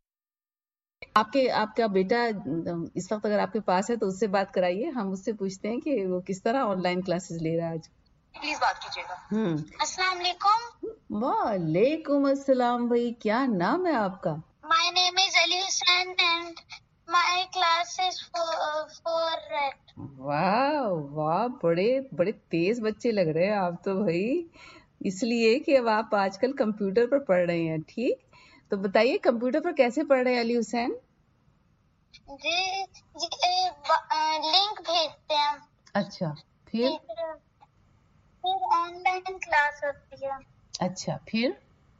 آپ کے آپ کا بیٹا اس وقت اگر آپ کے پاس ہے تو اس سے بات کرائیے, ہم اس سے پوچھتے ہیں کہ وہ کس طرح آن لائن کلاسز لے رہا ہے آج. پلیز بات کیجیے گا. السلام علیکم. وعلیکم السلام. بھائی کیا نام ہے آپ کا؟ My name is Ali Hussain and my class is four red. واہ واہ, بڑے بڑے تیز بچے لگ رہے ہیں آپ تو بھائی, اس لیے کہ اب آپ آج کل کمپیوٹر پر پڑھ رہے ہیں. ٹھیک, تو بتائیے کمپیوٹر پر کیسے پڑھ رہے ہیں علی حسین؟ جی لنک بھیجتے ہیں. اچھا, پھر پھر آن لائن کلاس ہوتی ہے. اچھا, پھر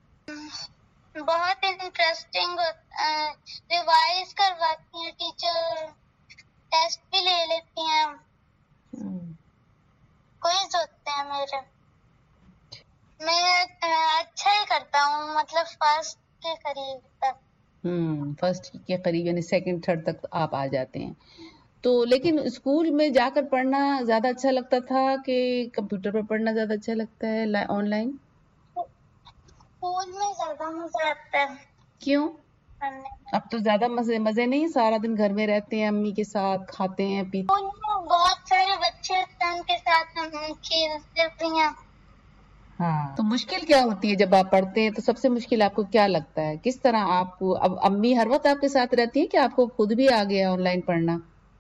بہت انٹرسٹنگ ریوائز کرواتی ہیں ٹیچر, ٹیسٹ بھی لے لیتی ہیں, کوئز ہوتے ہیں میرے. میں اچھا ہی کرتا ہوں, مطلب فرسٹ کے قریب تک. ہم فرسٹ کے قریب یعنی سیکنڈ تھرڈ تک آپ آ جاتے ہیں. تو لیکن اسکول میں جا کر پڑھنا زیادہ اچھا لگتا تھا کہ کمپیوٹر پر پڑھنا زیادہ اچھا لگتا ہے آن لائن؟ اسکول میں زیادہ مزہ آتا ہے. کیوں؟ اب تو زیادہ مزے مزے نہیں, سارا دن گھر میں رہتے ہیں, امی کے ساتھ کھاتے ہیں پیتے ہیں. بہت سارے بچے ہوتے ہیں, ان کے ساتھ ہم کھیلتے بھی ہیں. ہاں, تو مشکل کیا ہوتی ہے جب آپ پڑھتے ہیں؟ تو سب سے مشکل آپ کو کیا لگتا ہے؟ کس طرح آپ کو اب امی ہر وقت آپ کے ساتھ رہتی ہیں کہ آپ کو خود بھی آ گیا آن لائن پڑھنا؟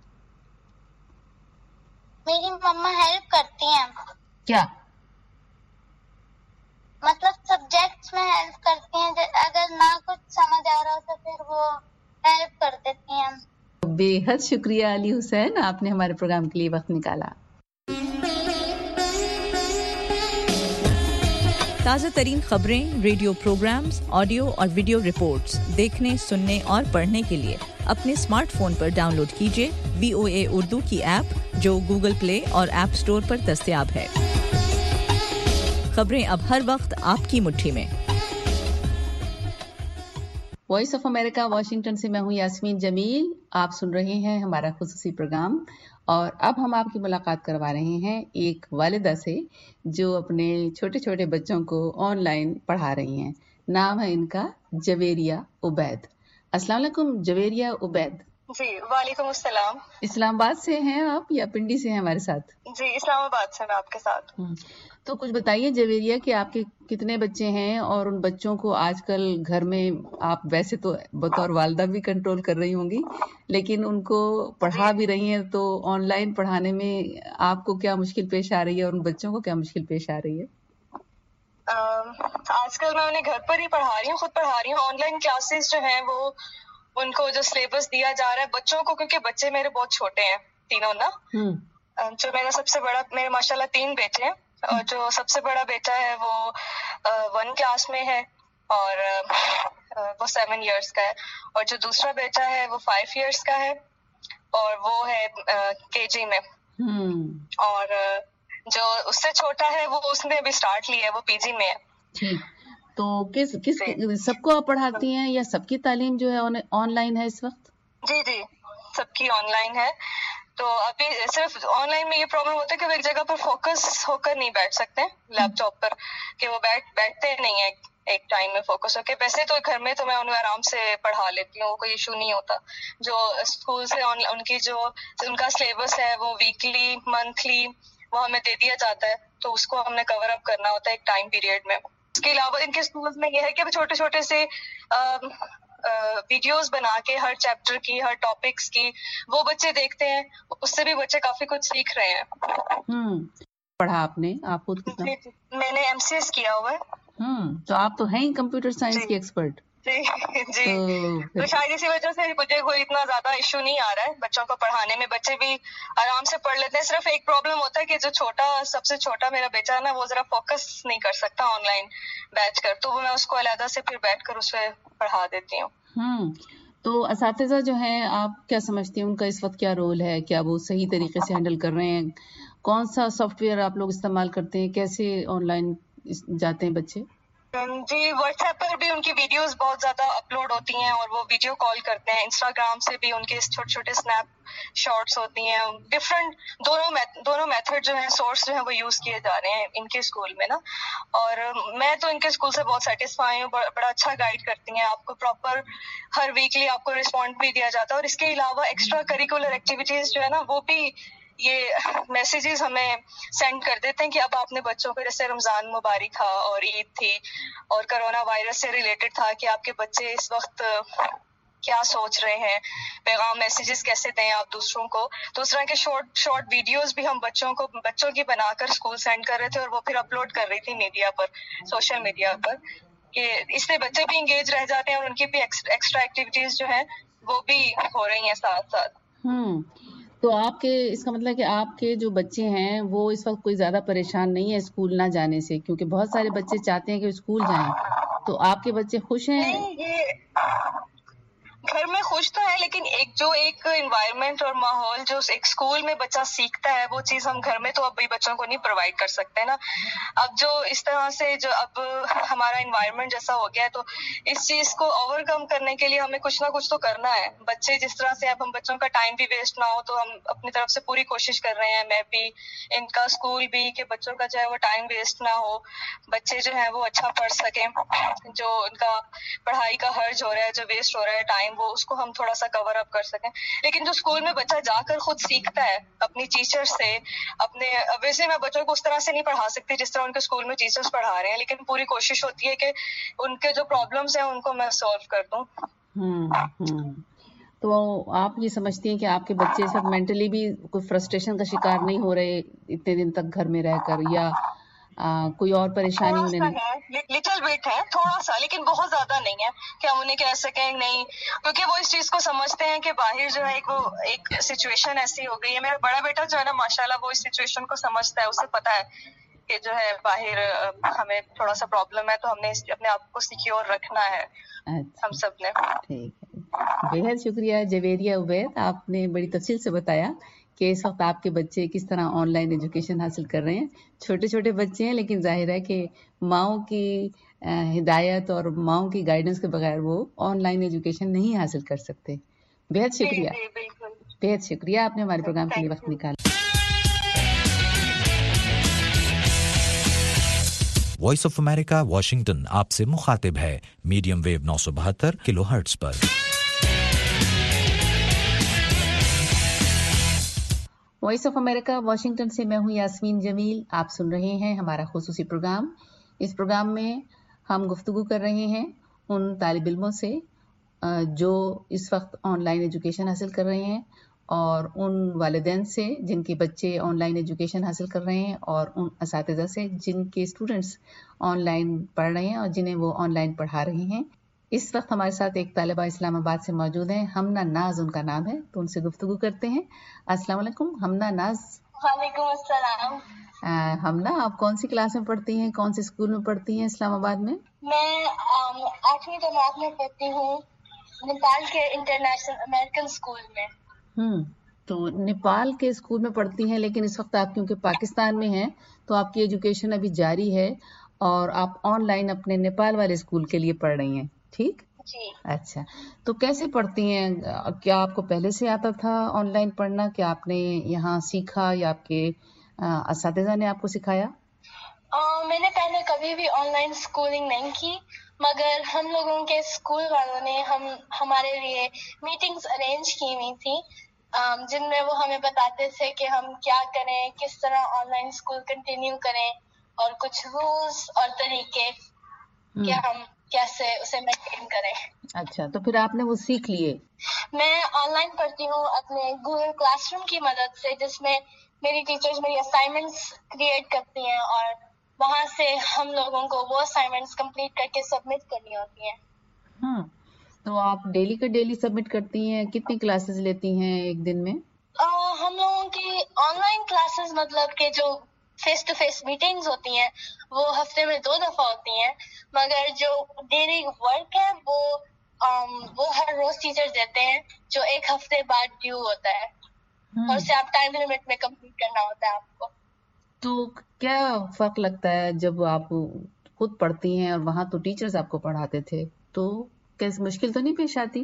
میری مما ہیلپ کرتی ہیں. کیا مطلب سبجیکٹس میں ہیلپ کرتی ہیں, اگر نہ کچھ سمجھ آ رہا تو پھر وہ ہیلپ کر دیتی ہیں. بے حد شکریہ علی حسین, آپ نے ہمارے پروگرام کے لیے وقت نکالا. تازہ ترین خبریں، ریڈیو پروگرامز، آڈیو اور ویڈیو رپورٹس دیکھنے، سننے اور پڑھنے کے لیے اپنے اسمارٹ فون پر ڈاؤن لوڈ کیجیے وی او اے اردو کی ایپ جو گوگل پلے اور ایپ سٹور پر دستیاب ہے. خبریں اب ہر وقت آپ کی مٹھی میں. وائس آف امریکہ واشنگٹن سے میں ہوں یاسمین جمیل. آپ سن رہے ہیں ہمارا خصوصی پروگرام, اور اب ہم آپ کی ملاقات کروا رہے ہیں ایک والدہ سے جو اپنے چھوٹے چھوٹے بچوں کو آن لائن پڑھا رہی ہیں. نام ہے ان کا جویریہ عبید. السلام علیکم جویریہ عبید. جی وعلیکم السلام. اسلام آباد سے ہیں آپ یا پنڈی سے ہیں ہمارے ساتھ؟ جی اسلام آباد سے میں آپ کے ساتھ. تو کچھ بتائیے جویریہ کہ آپ کے کتنے بچے ہیں, اور ان بچوں کو آج کل گھر میں آپ ویسے تو بطور والدہ بھی کنٹرول کر رہی ہوں گی, لیکن ان کو پڑھا بھی رہی ہیں, تو آن لائن پڑھانے میں آپ کو کیا مشکل پیش آ رہی ہے اور ان بچوں کو کیا مشکل پیش آ رہی ہے؟ آج کل میں انہیں گھر پر ہی پڑھا رہی ہوں, خود پڑھا رہی ہوں. آن لائن کلاسز جو ہیں وہ ان کو جو سلیبس دیا جا رہا ہے بچوں کو, کیونکہ بچے میرے بہت چھوٹے ہیں تینوں نا, جو میرا سب سے بڑا, میرے ماشاء اللہ تین بیٹے ہیں, اور جو سب سے بڑا بیٹا ہے وہ ون کلاس میں ہے اور وہ سیون ایئرس کا ہے, اور جو دوسرا بیٹا ہے وہ فائیو ایئرس کا ہے اور وہ ہے کے جی میں. اور جو اس سے چھوٹا ہے وہ اس نے ابھی اسٹارٹ لی ہے, وہ پی جی میں ہے. ٹھیک, تو کس کس سب کو آپ پڑھاتی ہیں یا سب کی تعلیم جو ہے آن لائن ہے اس وقت؟ جی جی سب کی آن لائن ہے. تو ابھی صرف آن لائن میں یہ پرابلم ہوتا ہے کہ وہ ایک جگہ پر فوکس ہو کر نہیں بیٹھ سکتے لیپ ٹاپ پر, کہ وہ بیٹھ بیٹھتے نہیں ہیں ایک ٹائم میں فوکس ہو کے. ویسے تو گھر میں تو میں انہیں آرام سے پڑھا لیتی ہوں, کوئی ایشو نہیں ہوتا. جو اسکول سے ان کی جو ان کا سلیبس ہے وہ ویکلی منتھلی وہ ہمیں دے دیا جاتا ہے, تو اس کو ہم نے کور اپ کرنا ہوتا ہے ایک ٹائم پیریڈ میں. اس کے علاوہ ان کے اسکولز میں یہ ہے کہ چھوٹے چھوٹے سے ویڈیوز بنا کے ہر چیپٹر کی ہر ٹاپکس کی وہ بچے دیکھتے ہیں, اس سے بھی بچے کافی کچھ سیکھ رہے ہیں. ہوں پڑھا آپ نے, آپ خود کتنا؟ میں نے ایم سی ایس کیا ہوا ہے. ہوں تو آپ تو ہیں کمپیوٹر سائنس کی ایکسپرٹ. جی جی تو شاید اسی وجہ سے مجھے کوئی اتنا زیادہ ایشو نہیں آ رہا ہے بچوں کو پڑھانے میں. بچے بھی آرام سے پڑھ لیتے ہیں. صرف ایک پرابلم ہوتا ہے کہ جو چھوٹا سب سے چھوٹا میرا بیٹا ہے نا, وہ ذرا فوکس نہیں کر سکتا آن لائن بیٹھ کر, تو وہ میں اس کو علیحدہ سے پھر بیٹھ کر اس پہ پڑھا دیتی ہوں. ہوں تو اساتذہ جو ہیں آپ کیا سمجھتی ہیں ان کا اس وقت کیا رول ہے؟ کیا وہ صحیح طریقے سے ہینڈل کر رہے ہیں؟ کون سا سافٹ ویئر آپ لوگ استعمال کرتے ہیں؟ کیسے آن لائن جاتے ہیں بچے؟ جی واٹس ایپ پر بھی ان کی ویڈیوز بہت زیادہ اپلوڈ ہوتی ہیں اور وہ ویڈیو کال کرتے ہیں. انسٹاگرام سے بھی ان کے چھوٹے چھوٹے اسنیپ شارٹس ہوتی ہیں. ڈفرینٹ دونوں دونوں میتھڈ جو ہیں سورس جو ہیں وہ یوز کیے جا رہے ہیں ان کے اسکول میں نا. اور میں تو ان کے اسکول سے بہت سیٹسفائی ہوں, بڑا اچھا گائیڈ کرتی ہیں آپ کو. پراپر ہر ویکلی آپ کو رسپونڈ بھی دیا جاتا ہے. اور اس کے علاوہ ایکسٹرا کریکولر ایکٹیویٹیز جو ہے نا وہ بھی یہ میسیجز ہمیں سینڈ کر دیتے ہیں کہ اب آپ نے بچوں کو, جیسے رمضان مبارک تھا اور عید تھی اور کرونا وائرس سے ریلیٹڈ تھا, کہ آپ کے بچے اس وقت کیا سوچ رہے ہیں, پیغام میسیجز کیسے دیں آپ دوسروں کو. تو اس طرح کے شارٹ شارٹ ویڈیوز بھی ہم بچوں کو بچوں کی بنا کر اسکول سینڈ کر رہے تھے, اور وہ پھر اپلوڈ کر رہی تھی میڈیا پر, سوشل میڈیا پر, کہ اس سے بچے بھی انگیج رہ جاتے ہیں اور ان کی بھی ایکسٹرا ایکٹیویٹیز جو ہیں وہ بھی ہو رہی ہیں ساتھ ساتھ. ہوں تو آپ کے اس کا مطلب کہ آپ کے جو بچے ہیں وہ اس وقت کوئی زیادہ پریشان نہیں ہے اسکول نہ جانے سے, کیونکہ بہت سارے بچے چاہتے ہیں کہ اسکول جائیں, تو آپ کے بچے خوش ہیں؟ نہیں, یہ گھر میں خوش تو ہے, لیکن ایک جو ایک انوائرمنٹ اور ماحول جو ایک اسکول میں بچہ سیکھتا ہے وہ چیز ہم گھر میں تو اب بھی بچوں کو نہیں پرووائڈ کر سکتے نا. اب جو اس طرح سے جو اب ہمارا انوائرمنٹ جیسا ہو گیا ہے, تو اس چیز کو اوور کم کرنے کے لیے ہمیں کچھ نہ کچھ تو کرنا ہے. بچے جس طرح سے اب ہم بچوں کا ٹائم بھی ویسٹ نہ ہو, تو ہم اپنی طرف سے پوری کوشش کر رہے ہیں, میں بھی ان کا اسکول بھی, کہ بچوں کا جو ہے وہ ٹائم ویسٹ نہ ہو, بچے جو ہیں وہ اچھا پڑھ سکیں. جو ان کا پڑھائی کا حرج ہو رہا ہے, جو ویسٹ ہو رہا ہے ٹائم, وہ اس کو ہم تھوڑا سا کور اپ کر سکیں. لیکن جو اسکول میں بچہ جا کر خود سیکھتا ہے اپنی ٹیچر سے, اپنے ویسے میں بچوں کو اس طرح سے نہیں پڑھا سکتی جس طرح ان کے اسکول میں ٹیچرز پڑھا رہے ہیں, لیکن پوری کوشش ہوتی ہے کہ ان کے جو پرابلمس ہیں ان کو میں سالو کر دوں. ہوں تو آپ یہ سمجھتی ہیں کہ آپ کے بچے اس وقت مینٹلی بھی کوئی فرسٹریشن کا شکار نہیں ہو رہے اتنے دن تک گھر میں رہ کر, یا آ, کوئی اور پریشانی انہیں نہیں؟ لٹل بٹ ہے تھوڑا سا, لیکن بہت زیادہ نہیں ہے کہ ہم انہیں کہہ سکیں نہیں, کیونکہ وہ اس چیز کو سمجھتے ہیں کہ باہر جو ہے ایک وہ ایک سچویشن ایسی ہو گئی ہے. میرا بڑا بیٹا جو ہے نا ماشاءاللہ وہ اس سچویشن کو سمجھتا ہے, اسے پتا ہے کہ جو ہے باہر ہمیں تھوڑا سا پرابلم ہے, تو ہم نے اپنے آپ کو سیکیور رکھنا ہے ہم سب نے. ٹھیک ہے, بہت شکریہ جویریہ عبید, آپ نے بڑی تفصیل سے بتایا کہ اس وقت آپ کے بچے کس طرح آن لائن ایجوکیشن حاصل کر رہے ہیں. چھوٹے چھوٹے بچے ہیں, لیکن ظاہر ہے کہ ماؤں کی ہدایت اور ماؤں کی گائیڈنس کے بغیر وہ آن لائن ایجوکیشن نہیں حاصل کر سکتے. بہت شکریہ, بہت شکریہ آپ نے ہمارے پروگرام کے لیے وقت نکالا. وائس آف امریکہ واشنگٹن آپ سے مخاطب ہے میڈیم ویو نو سو بہتر کلو ہرٹز پر. وائس آف امریکہ واشنگٹن سے میں ہوں یاسمین جمیل. آپ سن رہے ہیں ہمارا خصوصی پروگرام. اس پروگرام میں ہم گفتگو کر رہے ہیں ان طالب علموں سے جو اس وقت آن لائن ایجوکیشن حاصل کر رہے ہیں, اور ان والدین سے جن کے بچے آن لائن ایجوکیشن حاصل کر رہے ہیں, اور ان اساتذہ سے جن کے اسٹوڈنٹس آن لائن پڑھ رہے ہیں اور جنہیں وہ آن لائن پڑھا رہے ہیں. اس وقت ہمارے ساتھ ایک طالبہ اسلام آباد سے موجود ہیں, ہمنا ناز ان کا نام ہے, تو ان سے گفتگو کرتے ہیں. السلام علیکم ہمنا ناز. وعلیکم السلام. ہمنا, آپ کون سی کلاس میں پڑھتی ہیں, کون سے اسکول میں پڑھتی ہیں اسلام آباد میں؟ میں آٹھویں جماعت میں پڑھتی ہوں نیپال کے انٹرنیشنل امریکن اسکول میں. ہوں तो नेपाल के स्कूल में पढ़ती हैं, लेकिन इस वक्त आप क्योंकि पाकिस्तान में हैं तो आपकी एजुकेशन अभी जारी है और आप ऑनलाइन अपने नेपाल वाले स्कूल के लिए पढ़ रही हैं, ठीक? जी। अच्छा, तो कैसे पढ़ती हैं? क्या आपको पहले से आता था ऑनलाइन पढ़ना? क्या आपने यहाँ सीखा या आपके असातिज़ा ने आपको सिखाया? Uh, मैंने पहले कभी भी ऑनलाइन स्कूलिंग नहीं की, मगर हम लोगों के स्कूल वालों ने हम हमारे लिए मीटिंग्स अरेंज की हुई थी, um, जिनमें वो हमें बताते थे कि हम क्या करें, किस तरह ऑनलाइन स्कूल कंटिन्यू करें और कुछ रूल्स और तरीके कि हम कैसे उसे मेंटेन करें। अच्छा, तो फिर आपने वो सीख लिए? मैं ऑनलाइन पढ़ती हूँ अपने गूगल क्लासरूम की मदद से, जिसमें मेरी टीचर्स मेरी असाइनमेंट्स क्रिएट करती हैं और वहाँ से हम लोगों को वो असाइनमेंट्स कंप्लीट करके सबमिट करनी होती हैं। हाँ, तो आप डेली का डेली सबमिट करती हैं? कितनी क्लासेस लेती हैं एक दिन में? आ, हम लोगों की ऑनलाइन क्लासेस मतलब के जो फेस टू फेस मीटिंग्स होती हैं वो हफ्ते में दो दफा होती हैं, मगर जो डेली वर्क है वो आम, वो हर रोज टीचर देते हैं, जो एक हफ्ते बाद ड्यू होता है और उसे आप टाइम लिमिट में कंप्लीट करना होता है आपको। तो क्या फर्क लगता है जब आप खुद पढ़ती हैं और वहाँ तो टीचर्स आपको पढ़ाते थे, तो कैसे मुश्किल तो नहीं पेश आती?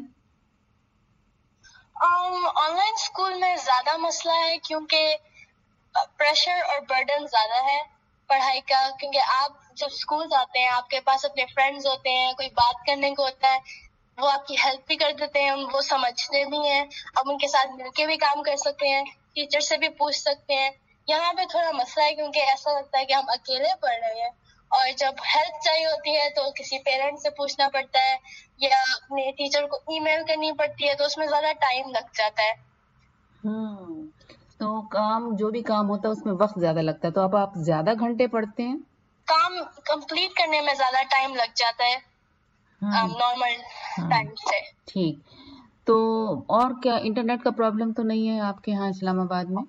ऑनलाइन um, स्कूल में ज्यादा मसला है क्योंकि प्रेशर और बर्डन ज्यादा है पढ़ाई का, क्योंकि आप जब स्कूल जाते हैं आपके पास अपने फ्रेंड्स होते हैं, कोई बात करने को होता है, वो आपकी हेल्प भी कर देते हैं, वो समझते भी हैं, आप उनके साथ मिलके भी काम कर सकते हैं, टीचर से भी पूछ सकते हैं। यहाँ पे थोड़ा मसला है क्योंकि ऐसा लगता है कि हम अकेले पढ़ रहे हैं और जब हेल्प चाहिए होती है तो किसी पेरेंट्स से पूछना पड़ता है या अपने टीचर को ईमेल करनी पड़ती है, तो उसमें ज्यादा टाइम लग जाता है। हम्म, तो काम जो भी काम होता है उसमें वक्त ज्यादा लगता है, तो अब आप ज्यादा घंटे पढ़ते हैं? काम कंप्लीट करने में ज्यादा टाइम लग जाता है नॉर्मल टाइम से। ठीक, तो और क्या इंटरनेट का प्रॉब्लम तो नहीं है आपके यहाँ इस्लामाबाद में?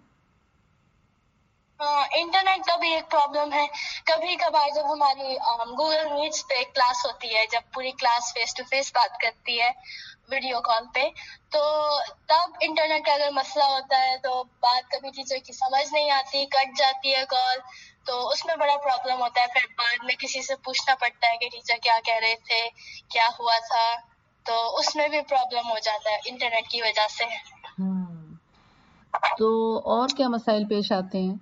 इंटरनेट का भी एक प्रॉब्लम है। कभी कभार जब हमारी गूगल मीट्स पे क्लास होती है, जब पूरी क्लास फेस टू फेस बात करती है वीडियो कॉल पे, तो तब इंटरनेट का अगर मसला होता है तो बात कभी टीचर की समझ नहीं आती, कट जाती है कॉल, तो उसमें बड़ा प्रॉब्लम होता है। फिर बाद में किसी से पूछना पड़ता है कि टीचर क्या कह रहे थे, क्या हुआ था, तो उसमें भी प्रॉब्लम हो जाता है इंटरनेट की वजह से। तो और क्या मसाइल पेश आते हैं?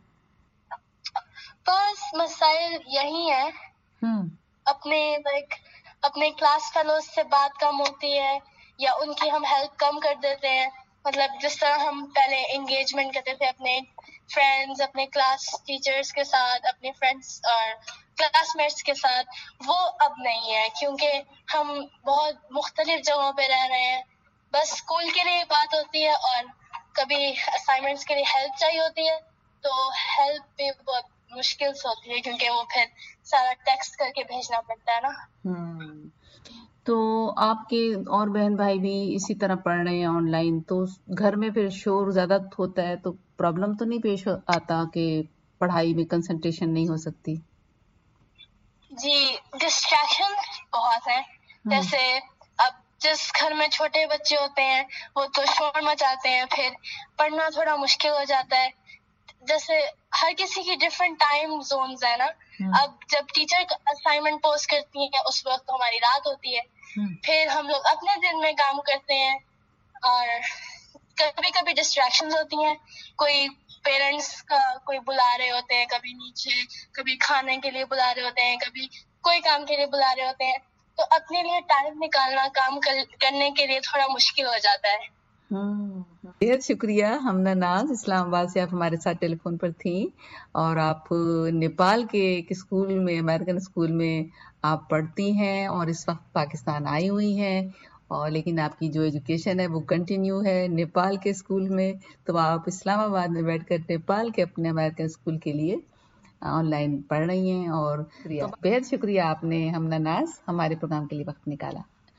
बस मसाइल यही है, अपने लाइक अपने क्लास फेलोज से बात कम होती है या उनकी हम हेल्प कम कर देते हैं। मतलब जिस तरह हम पहले एंगेजमेंट करते थे अपने फ्रेंड्स, अपने क्लास टीचर्स के साथ, अपने फ्रेंड्स और क्लासमेट्स के साथ, वो अब नहीं है क्योंकि हम बहुत मुख्तलिफ जगहों पे रह रहे हैं। बस स्कूल के लिए बात होती है और कभी असाइनमेंट्स के लिए हेल्प चाहिए होती है, तो हेल्प भी बहुत मुश्किल से होती है क्योंकि वो फिर सारा टेक्स्ट करके भेजना पड़ता है ना। हम्म, तो आपके और बहन भाई भी इसी तरह पढ़ रहे हैं ऑनलाइन, तो घर में फिर शोर ज्यादा होता है, तो प्रॉब्लम तो नहीं पेश आता कि पढ़ाई में कंसंट्रेशन नहीं हो सकती? जी, डिस्ट्रैक्शन बहुत है। जैसे अब जिस घर में छोटे बच्चे होते हैं वो तो शोर मचाते हैं, फिर पढ़ना थोड़ा मुश्किल हो जाता है। जैसे हर किसी की डिफरेंट टाइम जोन्स है ना। अब जब टीचर असाइनमेंट पोस्ट करती है उस वक्त तो हमारी रात होती है, फिर हम लोग अपने दिन में काम करते हैं और कभी कभी डिस्ट्रैक्शंस होती हैं। कोई पेरेंट्स का कोई बुला रहे होते हैं, कभी नीचे, कभी खाने के लिए बुला रहे होते हैं, कभी कोई काम के लिए बुला रहे होते हैं, तो अपने लिए टाइम निकालना काम कर, करने के लिए थोड़ा मुश्किल हो जाता है। बेहद शुक्रिया हमना नाज, इस्लामाबाद से आप हमारे साथ टेलीफोन पर थी और आप नेपाल के एक स्कूल में, अमेरिकन स्कूल में आप पढ़ती हैं और इस वक्त पाकिस्तान आई हुई हैं, और लेकिन आपकी जो एजुकेशन है वो कंटिन्यू है नेपाल के स्कूल में, तो आप इस्लामाबाद में बैठकर नेपाल के अपने अमेरिकन स्कूल के लिए ऑनलाइन पढ़ रही हैं। और तो बेहद शुक्रिया आपने हमना नाज हमारे प्रोग्राम के लिए वक्त निकाला।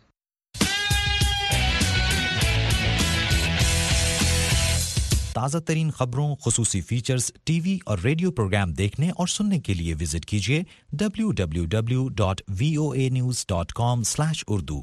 ताज़ा तरीन खबरों, खुसूसी फीचर्स, टीवी और रेडियो प्रोग्राम देखने और सुनने के लिए विजिट कीजिए W W W dot V O A news dot com slash Urdu.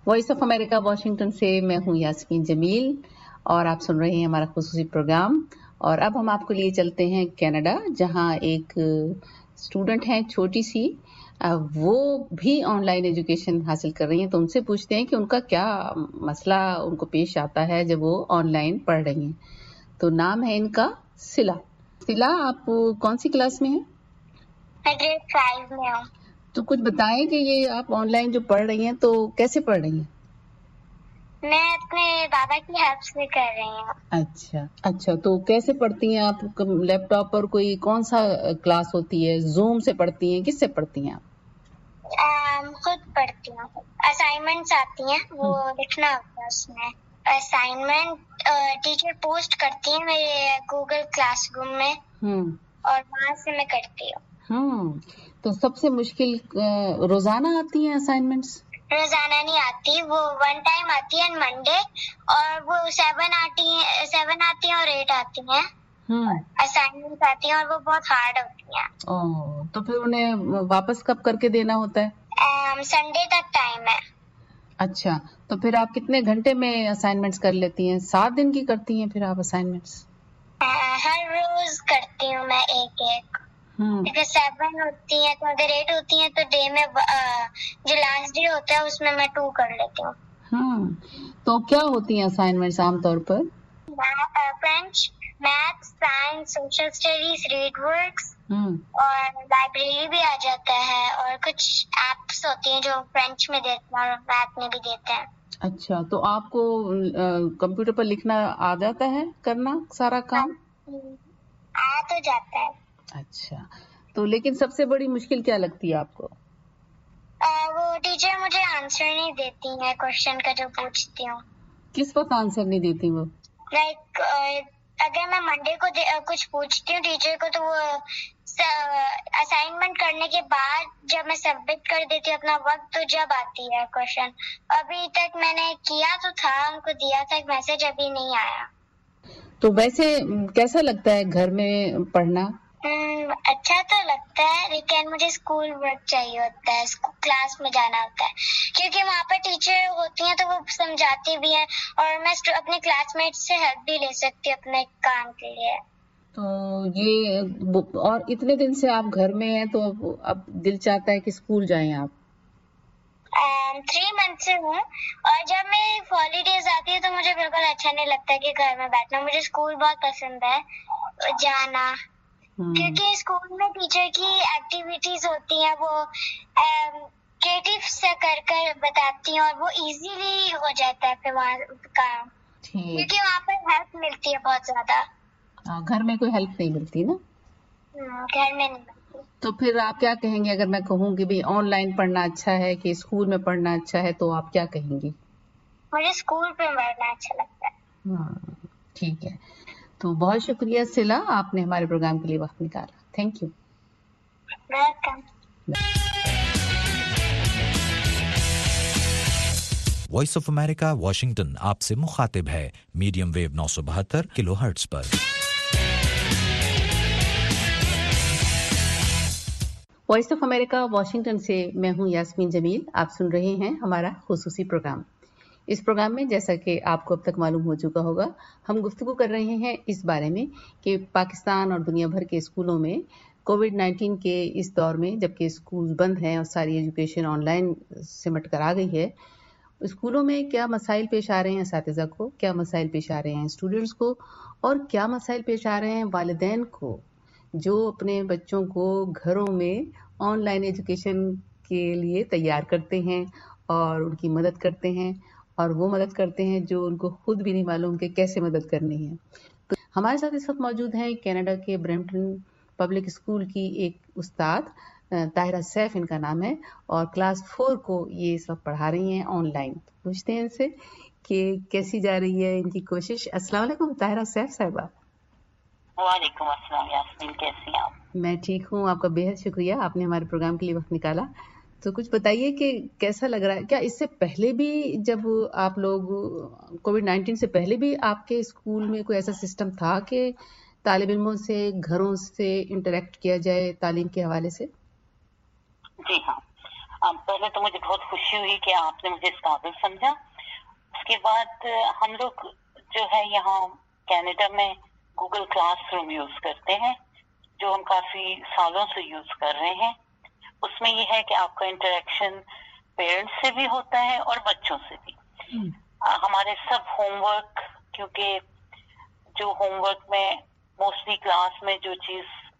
Voice of America Washington से मैं हूं यास्मीन जमील और आप सुन रहे हैं हमारा खुसूसी प्रोग्राम। और अब हम आपको लिए चलते हैं कनाडा, जहां एक स्टूडेंट है छोटी सी, वो भी ऑनलाइन एजुकेशन हासिल कर रही हैं। तो उनसे पूछते हैं कि उनका क्या मसला उनको पेश आता है जब वो ऑनलाइन पढ़ रही हैं। तो नाम है इनका सिला। सिला, आप कौन सी क्लास में हैं? मैं ग्रेड फाइव में हूँ। तो कुछ बताएं कि ये आप ऑनलाइन जो पढ़ रही हैं तो कैसे पढ़ रही हैं? मैं अपने दादा की हेल्प से कर रही हूँ। अच्छा अच्छा, तो कैसे पढ़ती हैं आप? लैपटॉप पर कोई कौन सा क्लास होती है? जूम से पढ़ती हैं, किससे पढ़ती हैं आप? um, खुद पढ़ती हूँ। असाइनमेंट्स आती हैं, वो लिखना होता है उसमें। असाइनमेंट टीचर पोस्ट करती है मेरे गूगल क्लासरूम में और वहाँ से मैं करती हूँ। हम्म तो सबसे मुश्किल रोजाना आती हैं असाइनमेंट्स? रोजाना नहीं आती, वो वन टाइम आती है मंडे, और वो सेवन आती है सेवन आती है और एट आती हैं असाइनमेंट आती हैं, और वो बहुत हार्ड होती हैं। ओह, तो फिर उन्हें वापस कब करके देना होता है? संडे um, तक टाइम है। अच्छा, तो फिर आप कितने घंटे में असाइनमेंट्स कर लेती हैं? सात दिन की करती हैं फिर आप असाइनमेंट्स? uh, हर रोज करती हूँ मैं एक एक। अगर सेवन होती है तो अगर एट होती है तो डे में आ, जो लास्ट डे होता है उसमें मैं टू कर लेती हूँ। हाँ, तो क्या होती हैं असाइनमेंट्स आमतौर पर? French, math, science, social studies, read works और लाइब्रेरी भी आ जाता है, और कुछ एप्स होती हैं जो फ्रेंच में देते हैं और मैथ में भी देते हैं। अच्छा, तो आपको कंप्यूटर पर लिखना आ जाता है, करना सारा काम? आ तो जाता है। अच्छा, तो लेकिन सबसे बड़ी मुश्किल क्या लगती है आपको? आ, वो टीचर मुझे आंसर नहीं देती है क्वेश्चन का जो पूछती हूँ। किस वक्त आंसर नहीं देती वो? लाइक like, अगर मैं मंडे को कुछ पूछती हूँ टीचर को, तो वो असाइनमेंट करने के बाद जब मैं सबमिट कर देती हूँ अपना वक्त, तो जब आती है क्वेश्चन। अभी तक मैंने किया तो था, उनको दिया था एक मैसेज, अभी नहीं आया। तो वैसे कैसा लगता है घर में पढ़ना? Hmm, अच्छा तो लगता है, लेकिन मुझे स्कूल वर्क चाहिए होता है, क्लास में जाना होता है, क्योंकि वहाँ पर टीचर होती हैं तो वो समझाती भी हैं, और मैं अपने क्लासमेट्स से हेल्प भी ले सकती हूँ अपने काम के लिए। तो ये, और इतने दिन से आप घर में हैं, तो अब दिल चाहता है कि स्कूल जाएं आप? थ्री मंथ से हूँ, और जब मेरी हॉलीडेज आती है तो मुझे बिल्कुल अच्छा नहीं लगता कि घर में बैठना। मुझे स्कूल बहुत पसंद है जाना, क्योंकि स्कूल में टीचर की एक्टिविटीज होती हैं, वो क्रिएटिव से कर कर बताती हैं, और वो इजीली हो जाता है फिर वहाँ काम, क्योंकि वहाँ पर हेल्प मिलती है बहुत ज्यादा। घर में कोई हेल्प नहीं मिलती ना? घर में नहीं मिलती। तो फिर आप क्या कहेंगे अगर मैं कहूँ कि भाई ऑनलाइन पढ़ना अच्छा है कि स्कूल में पढ़ना अच्छा है, तो आप क्या कहेंगी? मुझे स्कूल पे पढ़ना अच्छा लगता है। हाँ, ठीक है। तो बहुत शुक्रिया सिला, आपने हमारे प्रोग्राम के लिए वक्त निकाला। Thank you. Welcome. Voice of America Washington आपसे मुखातिब है मीडियम वेव नौ सौ बहत्तर किलोहर्ट्ज पर। वॉइस ऑफ अमेरिका वाशिंगटन से मैं हूं यास्मीन जमील। आप सुन रहे हैं हमारा खुसूसी प्रोग्राम। इस प्रोग्राम में, जैसा कि आपको अब तक मालूम हो चुका होगा, हम गुफ्तगू कर रहे हैं इस बारे में कि पाकिस्तान और दुनिया भर के स्कूलों में कोविड नाइन्टीन के इस दौर में, जबकि स्कूल बंद हैं और सारी एजुकेशन ऑनलाइन सिमट कर आ गई है, स्कूलों में क्या मसाइल पेश आ रहे हैं असातिज़ा को, क्या मसाइल पेश आ रहे हैं स्टूडेंट्स को, और क्या मसाइल पेश आ रहे हैं वालिदैन को, जो अपने बच्चों को घरों में ऑनलाइन एजुकेशन के लिए तैयार करते हैं और उनकी मदद करते हैं, और वो मदद करते हैं जो उनको खुद भी नहीं मालूम कि कैसे मदद करनी है। तो हमारे साथ इस वक्त मौजूद हैं कनाडा के ब्रैम्पटन पब्लिक स्कूल की एक उस्ताद, ताहिरा सैफ इनका नाम है, और क्लास फोर को ये इस वक्त पढ़ा रही हैं ऑनलाइन। पूछते हैं इनसे कि कैसी जा रही है इनकी कोशिश। अस्सलाम वालेकुम ताहिरा सैफ साहिबा। वालेकुम अस्सलाम यास्मीन, कैसी हैं आप? मैं ठीक हूँ, आपका बेहद शुक्रिया, आपने हमारे प्रोग्राम के लिए वक्त निकाला। तो कुछ बताइए कि कैसा लग रहा है? क्या इससे पहले भी, जब आप लोग कोविड नाइन्टीन से पहले भी आपके स्कूल में कोई ऐसा सिस्टम था कि तालिब इल्मों से घरों से इंटरेक्ट किया जाए तालीम के हवाले से? जी हाँ, पहले तो मुझे बहुत खुशी हुई कि आपने मुझे इस काबिल समझा। उसके बाद हम लोग जो है यहाँ कनाडा में गूगल क्लासरूम यूज करते हैं, जो हम काफी सालों से यूज कर रहे हैं। उसमें ये है कि आपका इंटरेक्शन पेरेंट्स से भी होता है और बच्चों से भी। hmm. हमारे सब होमवर्क, क्योंकि जो होमवर्क में मोस्टली क्लास में जो चीज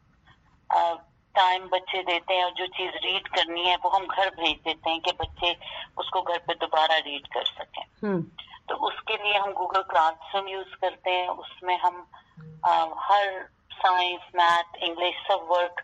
टाइम बच्चे देते हैं और जो चीज रीड करनी है वो हम घर भेज देते हैं कि बच्चे उसको घर पे दोबारा रीड कर सकें। hmm. तो उसके लिए हम गूगल क्लासरूम यूज करते हैं। उसमें हम आ, हर साइंस, मैथ, इंग्लिश सब वर्क,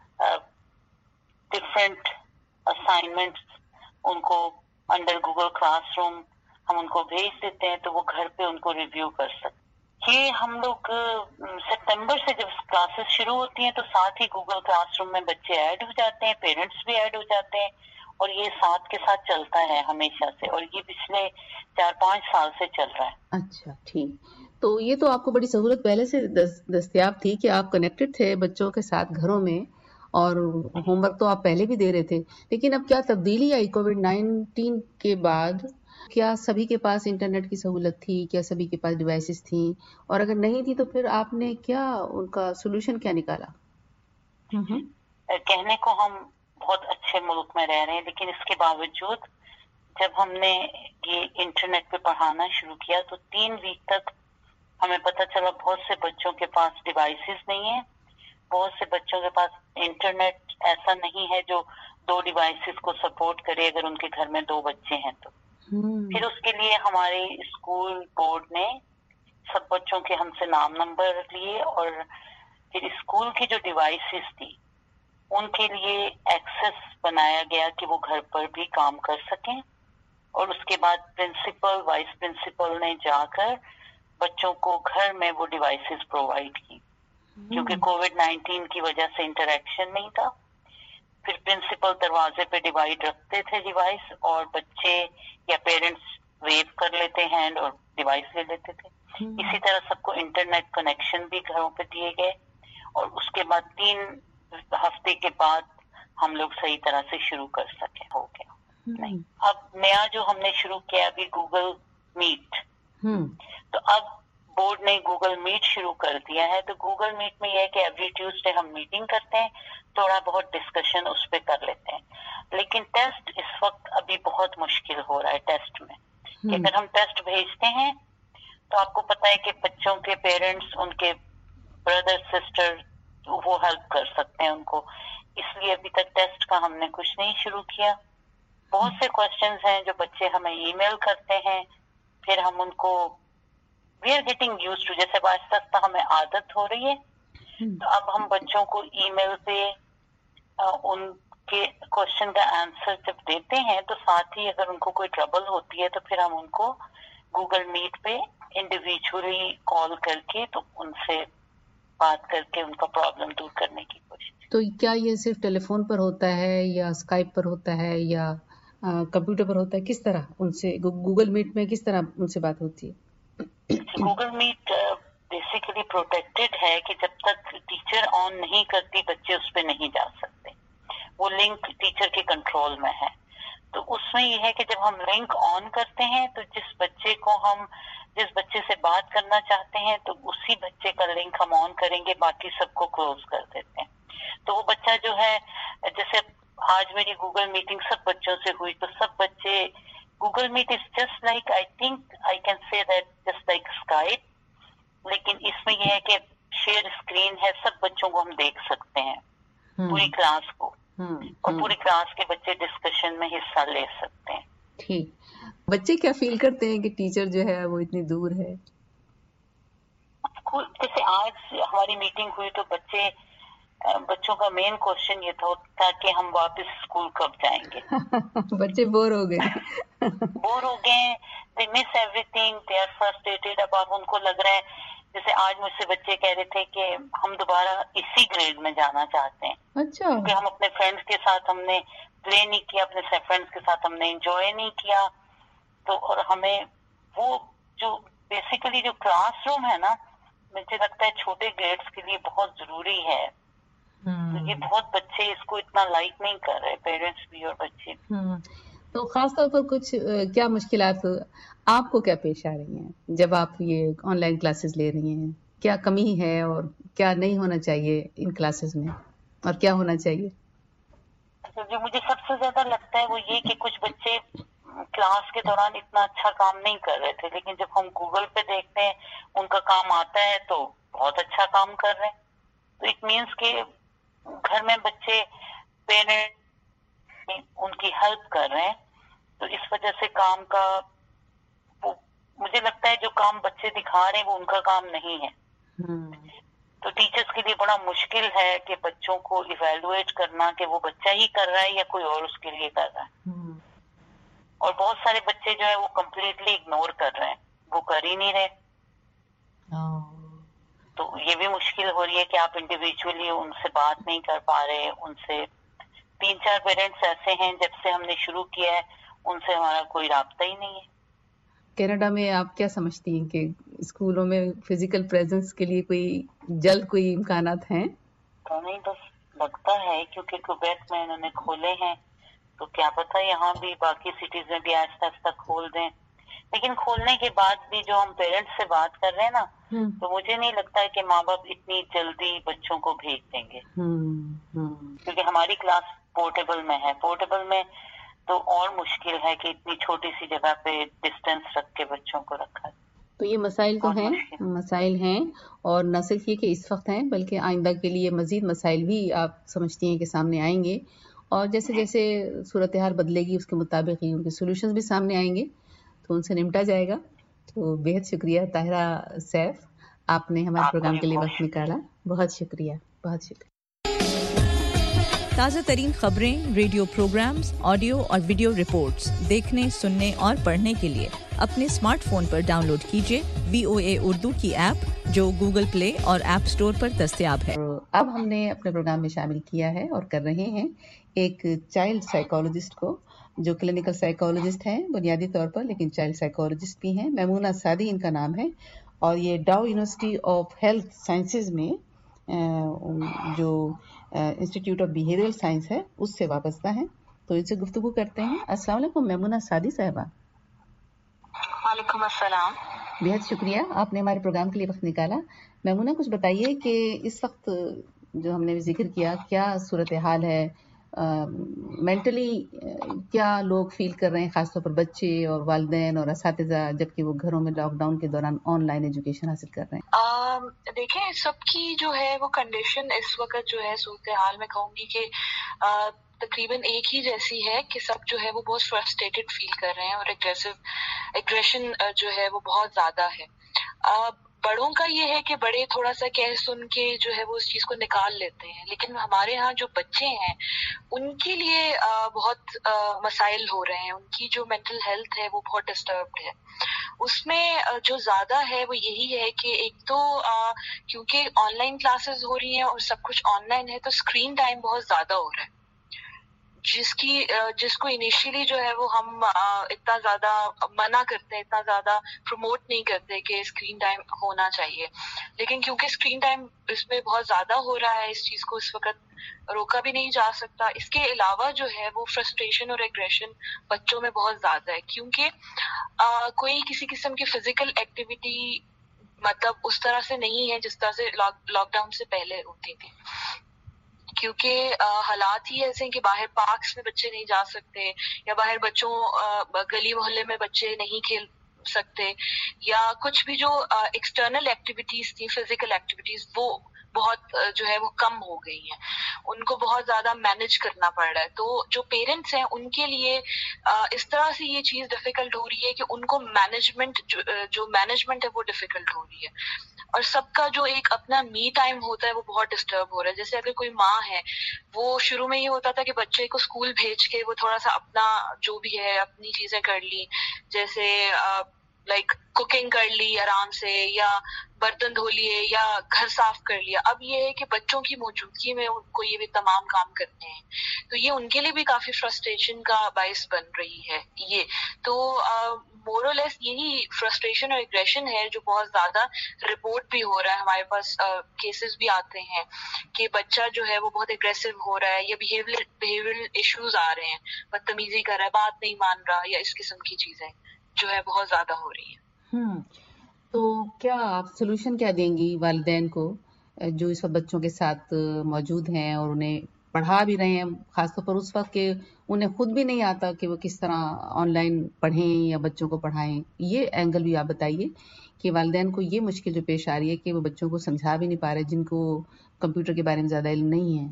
डिफरेंट असाइनमेंट्स उनको अंडर गूगल क्लासरूम हम उनको भेज देते हैं, तो वो घर पे उनको रिव्यू कर सकते हैं। ये हम लोग सितंबर से जब क्लासेस शुरू होती हैं तो साथ ही गूगल क्लासरूम में बच्चे ऐड हो जाते हैं, पेरेंट्स भी ऐड हो जाते हैं, और ये साथ के साथ चलता है हमेशा से, और ये पिछले चार पांच साल से चल रहा है। अच्छा, ठीक। तो ये तो आपको बड़ी सहूलत पहले से दस, दस्तियाब थी कि आप कनेक्टेड थे बच्चों के साथ घरों में, और होमवर्क तो आप पहले भी दे रहे थे। लेकिन अब क्या तब्दीली आई कोविड नाइन्टीन के बाद? क्या सभी के पास इंटरनेट की सहूलत थी? क्या सभी के पास डिवाइसेस थी? और अगर नहीं थी तो फिर आपने क्या उनका सोल्यूशन क्या निकाला? कहने को हम बहुत अच्छे मुल्क में रह रहे हैं, लेकिन इसके बावजूद जब हमने ये इंटरनेट पे पढ़ाना शुरू किया तो तीन वीक तक हमें पता चला बहुत से बच्चों के पास डिवाइसेस नहीं है, बहुत से बच्चों के पास इंटरनेट ऐसा नहीं है जो दो डिवाइसेस को सपोर्ट करे अगर उनके घर में दो बच्चे हैं तो। hmm. फिर उसके लिए हमारे स्कूल बोर्ड ने सब बच्चों के हमसे नाम नंबर लिए, और फिर स्कूल की जो डिवाइसेस थी उनके लिए एक्सेस बनाया गया कि वो घर पर भी काम कर सकें, और उसके बाद प्रिंसिपल, वाइस प्रिंसिपल ने जाकर बच्चों को घर में वो डिवाइसेस प्रोवाइड की, क्योंकि कोविड नाइन्टीन की वजह से इंटरेक्शन नहीं था। फिर प्रिंसिपल दरवाजे पे डिवाइड रखते थे डिवाइस, और बच्चे या पेरेंट्स वेव कर लेते हैंड और डिवाइस ले लेते थे। इसी तरह सबको इंटरनेट कनेक्शन भी घरों पे दिए गए, और उसके बाद तीन हफ्ते के बाद हम लोग सही तरह से शुरू कर सके। हो गया नहीं। अब नया जो हमने शुरू किया अभी गूगल मीट, तो अब बोर्ड ने गूगल मीट शुरू कर दिया है। तो गूगल मीट में यह है कि एवरी ट्यूसडे हम मीटिंग करते हैं, थोड़ा बहुत डिस्कशन उस पर कर लेते हैं। लेकिन टेस्ट इस वक्त अभी बहुत मुश्किल हो रहा है टेस्ट में, कि अगर हम टेस्ट भेजते हैं तो आपको पता है कि बच्चों के पेरेंट्स, उनके ब्रदर सिस्टर वो हेल्प कर सकते हैं उनको, इसलिए अभी तक टेस्ट का हमने कुछ नहीं शुरू किया। बहुत से क्वेश्चंस हैं जो बच्चे हमें ईमेल करते हैं, फिर हम उनको we are getting used to, जैसे आहिस्ता आहिस्ता हमें आदत हो रही है, तो अब हम बच्चों को ईमेल पे उनके क्वेश्चन का आंसर जब देते हैं तो साथ ही अगर उनको कोई ट्रबल होती है तो फिर हम उनको गूगल मीट पे इंडिविजुअली कॉल करके तो उनसे बात करके उनका प्रॉब्लम दूर करने की कोशिश। तो क्या ये सिर्फ टेलीफोन पर होता है या स्काइप पर होता है या कंप्यूटर पर होता है? किस तरह उनसे गूगल मीट में किस तरह उनसे बात होती है? गूगल मीट बेसिकली प्रोटेक्टेड है कि जब तक टीचर ऑन नहीं करती बच्चे उस पर नहीं जा सकते, वो लिंक टीचर के कंट्रोल में है। तो उसमें ये है कि जब हम लिंक ऑन करते हैं तो जिस बच्चे को हम जिस बच्चे से बात करना चाहते हैं तो उसी बच्चे का लिंक हम ऑन करेंगे, बाकी सबको क्लोज कर देते हैं। तो वो बच्चा जो है, जैसे आज मेरी गूगल मीटिंग सब बच्चों से हुई, तो सब बच्चे Google meet is just like, I think I can say that just like Skype, लेकिन इसमें यह है कि शेयर स्क्रीन है, सब बच्चों को हम देख सकते हैं, पूरी क्लास को, और पूरी क्लास के बच्चे डिस्कशन में हिस्सा ले सकते हैं। ठीक। बच्चे क्या फील करते हैं कि टीचर जो है वो इतनी दूर है? जैसे आज हमारी मीटिंग हुई तो बच्चे बच्चों का मेन क्वेश्चन ये था कि हम वापस स्कूल कब जाएंगे। बच्चे बोर हो गए बोर हो गए, they miss everything, they are frustrated. अब आप उनको लग रहा है, जैसे आज मुझसे बच्चे कह रहे थे कि हम दोबारा इसी ग्रेड में जाना चाहते हैं। अच्छा। क्योंकि हम अपने फ्रेंड्स के साथ हमने प्ले नहीं किया, अपने फ्रेंड्स के साथ हमने एंजॉय नहीं किया, तो और हमें वो जो बेसिकली जो क्लासरूम है ना, मुझे लगता है छोटे ग्रेड्स के लिए बहुत जरूरी है तो ये बहुत बच्चे इसको इतना लाइक नहीं कर रहे, पेरेंट्स भी और बच्चे भी। तो खास तौर पर कुछ क्या मुश्किलात आपको क्या पेश आ रही हैं जब आप ये ऑनलाइन क्लासेस ले रही हैं? क्या कमी है और क्या नहीं होना चाहिए इन क्लासेस में और क्या होना चाहिए? तो जो मुझे सबसे ज्यादा लगता है वो ये कि कुछ बच्चे क्लास के दौरान इतना अच्छा काम नहीं कर रहे थे, लेकिन जब हम गूगल पे देखते हैं उनका काम आता है तो बहुत अच्छा काम कर रहे हैं। तो इट मीन्स कि घर में बच्चे पेरेंट उनकी हेल्प कर रहे हैं, तो इस वजह से काम का वो मुझे लगता है जो काम बच्चे दिखा रहे हैं वो उनका काम नहीं है। तो टीचर्स के लिए बड़ा मुश्किल है कि बच्चों को इवेलुएट करना कि वो बच्चा ही कर रहा है या कोई और उसके लिए कर रहा है। और बहुत सारे बच्चे जो है वो कम्प्लीटली इग्नोर कर रहे हैं, वो कर ही नहीं रहे। तो ये भी मुश्किल हो रही है कि आप इंडिविजुअली उनसे बात नहीं कर पा रहे। उनसे तीन चार पेरेंट्स ऐसे हैं जब से हमने शुरू किया है उनसे हमारा कोई राब्ता ही नहीं है। कनाडा में आप क्या समझती हैं कि स्कूलों में फिजिकल प्रेजेंस के लिए कोई जल्द कोई इम्कानात हैं? तो नहीं, बस लगता है क्योंकि क्वेबेक में इन्होंने खोले हैं, तो क्या पता यहाँ भी बाकी सिटीज में भी आहिस्ता आहिस्ता खोल दें। लेकिन खोलने के बाद भी जो हम पेरेंट्स से बात कर रहे हैं ना, तो मुझे नहीं लगता है कि माँ बाप इतनी जल्दी बच्चों को भेज देंगे, क्योंकि हमारी क्लास पोर्टेबल में है। पोर्टेबल में तो और मुश्किल है कि इतनी छोटी सी जगह पे डिस्टेंस रख के बच्चों को रखा है। तो ये मसाइल तो हैं, मसाइल हैं, और न सिर्फ ये कि इस वक्त हैं बल्कि आइंदा के लिए मजीद मसाइल भी आप समझती हैं कि सामने आएंगे, और जैसे जैसे सूरत हाल बदलेगी उसके मुताबिक ही उनके सोल्यूशंस भी सामने आएंगे, तो उनसे निपटा जाएगा। तो बेहद शुक्रिया ताहिरा सैफ, आपने हमारे प्रोग्राम के लिए वक्त निकाला। बहुत शुक्रिया, बहुत शुक्रिया। ताज़ा तरीन खबरें, रेडियो प्रोग्राम्स, ऑडियो और वीडियो रिपोर्ट्स देखने, सुनने और पढ़ने के लिए अपने स्मार्टफोन पर डाउनलोड कीजिए वीओए उर्दू की ऐप, जो गूगल प्ले और ऐप स्टोर पर दस्तयाब है। अब हमने अपने प्रोग्राम में शामिल किया है और कर रहे हैं एक चाइल्ड साइकोलॉजिस्ट को, जो क्लिनिकल साइकोलॉजिस्ट हैं बुनियादी तौर पर, लेकिन चाइल्ड साइकोलॉजिस्ट भी हैं। मैमूना सादी इनका नाम है, और ये डाउ यूनिवर्सिटी ऑफ हेल्थ साइंसेज में जो इंस्टीट्यूट ऑफ बिहेवियरल साइंस है उससे वाबस्ता है। तो इनसे गुफ्तगू करते हैं। अस्सलाम वालेकुम मैमूना सादी साहिबा। वालेकुम अस्सलाम। बेहद शुक्रिया, आपने हमारे प्रोग्राम के लिए वक्त निकाला। मैमूना, कुछ बताइए कि इस वक्त जो हमने जिक्र किया, क्या सूरत हाल है, मेंटली uh, क्या लोग फील कर रहे हैं, खासतौर पर बच्चे और वालिदैन और असातिज़ा, जबकि वो घरों में लॉकडाउन के दौरान ऑनलाइन एजुकेशन हासिल कर रहे हैं? uh, देखें, सबकी जो है वो कंडीशन इस वक्त जो है सूरत हाल में कहूँगी कि uh, तकरीबन एक ही जैसी है कि सब जो है वो बहुत फ्रस्ट्रेटेड फील कर रहे हैं और एग्रेसिव एग्रेशन जो है वो बहुत ज्यादा है। uh, बड़ों का ये है कि बड़े थोड़ा सा कह सुन के जो है वो उस चीज को निकाल लेते हैं, लेकिन हमारे यहाँ जो बच्चे हैं उनके लिए आ, बहुत आ, मसाइल हो रहे हैं। उनकी जो मेंटल हेल्थ है वो बहुत डिस्टर्ब्ड है। उसमें आ, जो ज्यादा है वो यही है कि एक तो आ, क्योंकि ऑनलाइन क्लासेस हो रही हैं और सब कुछ ऑनलाइन है, तो स्क्रीन टाइम बहुत ज्यादा हो रहा है, जिसकी जिसको इनिशियली जो है वो हम इतना ज्यादा मना करते हैं, इतना ज्यादा प्रमोट नहीं करते कि स्क्रीन टाइम होना चाहिए, लेकिन क्योंकि स्क्रीन टाइम इसमें बहुत ज्यादा हो रहा है, इस चीज को इस वक्त रोका भी नहीं जा सकता। इसके अलावा जो है वो फ्रस्ट्रेशन और एग्रेशन बच्चों में बहुत ज्यादा है, क्योंकि आ, कोई किसी किस्म की फिजिकल एक्टिविटी मतलब उस तरह से नहीं है जिस तरह से लॉकडाउन से पहले होती थी, क्योंकि हालात ही ऐसे हैं कि बाहर पार्क्स में बच्चे नहीं जा सकते, या बाहर बच्चों आ, गली मोहल्ले में बच्चे नहीं खेल सकते, या कुछ भी जो एक्सटर्नल एक्टिविटीज थी, फिजिकल एक्टिविटीज, वो बहुत जो है वो कम हो गई हैं। उनको बहुत ज्यादा मैनेज करना पड़ रहा है। तो जो पेरेंट्स हैं उनके लिए आ, इस तरह से ये चीज डिफिकल्ट हो रही है कि उनको मैनेजमेंट जो, जो मैनेजमेंट है वो डिफिकल्ट हो रही है, और सबका जो एक अपना मी टाइम होता है वो बहुत डिस्टर्ब हो रहा है। जैसे अगर कोई माँ है, वो शुरू में ये होता था कि बच्चे को स्कूल भेज के वो थोड़ा सा अपना जो भी है अपनी चीजें कर ली, जैसे लाइक कुकिंग कर ली आराम से, या बर्तन धो लिए, या घर साफ कर लिया। अब ये है कि बच्चों की मौजूदगी में उनको ये भी तमाम काम करने हैं, तो ये उनके लिए भी काफी फ्रस्ट्रेशन का बायस बन रही है ये। तो मोर और लेस यही फ्रस्ट्रेशन और एग्रेशन है जो बहुत ज्यादा रिपोर्ट भी हो रहा है, हमारे पास केसेस भी आते हैं कि बच्चा जो है वो बहुत एग्रेसिव हो रहा है, या बिहेवियर बिहेवियरल इश्यूज आ रहे हैं, बदतमीजी कर रहा है, बात नहीं मान रहा, या इस किस्म की चीजें जो है बहुत ज्यादा हो रही है। हम्म तो क्या आप सोल्यूशन क्या देंगी वालिदैन को जो इस वक्त बच्चों के साथ मौजूद हैं और उन्हें पढ़ा भी रहे हैं, खासतौर पर उस वक्त के उन्हें खुद भी नहीं आता कि वो किस तरह ऑनलाइन पढ़ें या बच्चों को पढ़ाएं? ये एंगल भी आप बताइए कि वालिदैन को ये मुश्किल जो पेश आ रही है कि वो बच्चों को समझा भी नहीं पा रहे जिनको कंप्यूटर के बारे में ज्यादा इल्म नहीं है।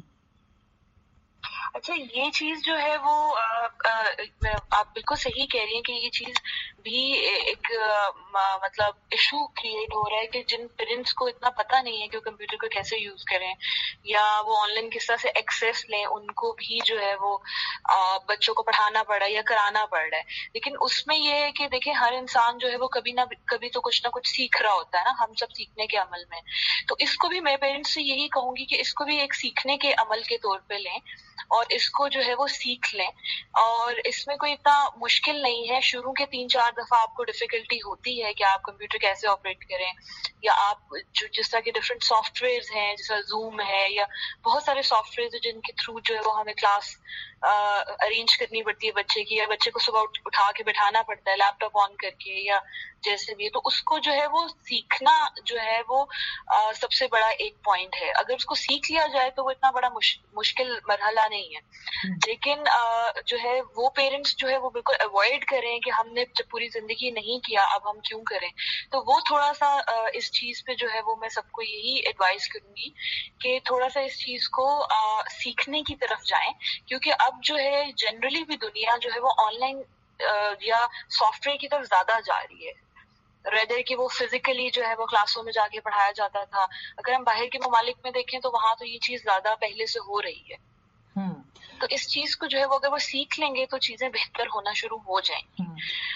अच्छा, ये चीज जो है वो आ, आ, आप बिल्कुल सही कह रही हैं कि ये चीज भी एक आ, मतलब इशू क्रिएट हो रहा है कि जिन पेरेंट्स को इतना पता नहीं है कि वो कंप्यूटर को कैसे यूज करें या वो ऑनलाइन किस तरह से एक्सेस लें, उनको भी जो है वो आ, बच्चों को पढ़ाना पड़ रहा है या कराना पड़ रहा है। लेकिन उसमें ये है कि देखिए हर इंसान जो है वो कभी ना कभी तो कुछ ना कुछ सीख रहा होता है ना, हम सब सीखने के अमल में। तो इसको भी मैं पेरेंट्स से यही कहूंगी कि इसको भी एक सीखने के अमल के तौर पे लें और इसको जो है वो सीख लें। और इसमें कोई इतना मुश्किल नहीं है, शुरू के तीन चार दफा आपको डिफिकल्टी होती है कि आप कंप्यूटर कैसे ऑपरेट करें, या आप जो जिस तरह के डिफरेंट सॉफ्टवेयर हैं जैसा जूम है या बहुत सारे सॉफ्टवेयर है जिनके थ्रू जो है वो हमें क्लास अरेंज करनी पड़ती है बच्चे की, या बच्चे को सुबह उठा के बैठाना पड़ता है लैपटॉप ऑन करके या जैसे भी। तो उसको जो है वो सीखना जो है वो आ, सबसे बड़ा एक पॉइंट है। अगर उसको सीख लिया जाए तो वो इतना बड़ा मुश, मुश्किल मरहला नहीं है। लेकिन आ, जो है वो पेरेंट्स जो है वो बिल्कुल अवॉइड करें कि हमने जब पूरी जिंदगी नहीं किया अब हम क्यों करें। तो वो थोड़ा सा आ, इस चीज पे जो है वो मैं सबको यही एडवाइस करूंगी कि थोड़ा सा इस चीज को आ, सीखने की तरफ जाएं, क्योंकि अब जो है जनरली भी दुनिया जो है वो ऑनलाइन या सॉफ्टवेयर की तरफ ज्यादा जा रही है, रेदर कि वो फिजिकली जो है वो क्लासों में जाके पढ़ाया जाता था। अगर हम बाहर के ममालिक में देखें तो वहां तो ये चीज ज्यादा पहले से हो रही है। तो इस चीज को जो है वो अगर वो सीख लेंगे तो चीजें बेहतर होना शुरू हो जाएंगी।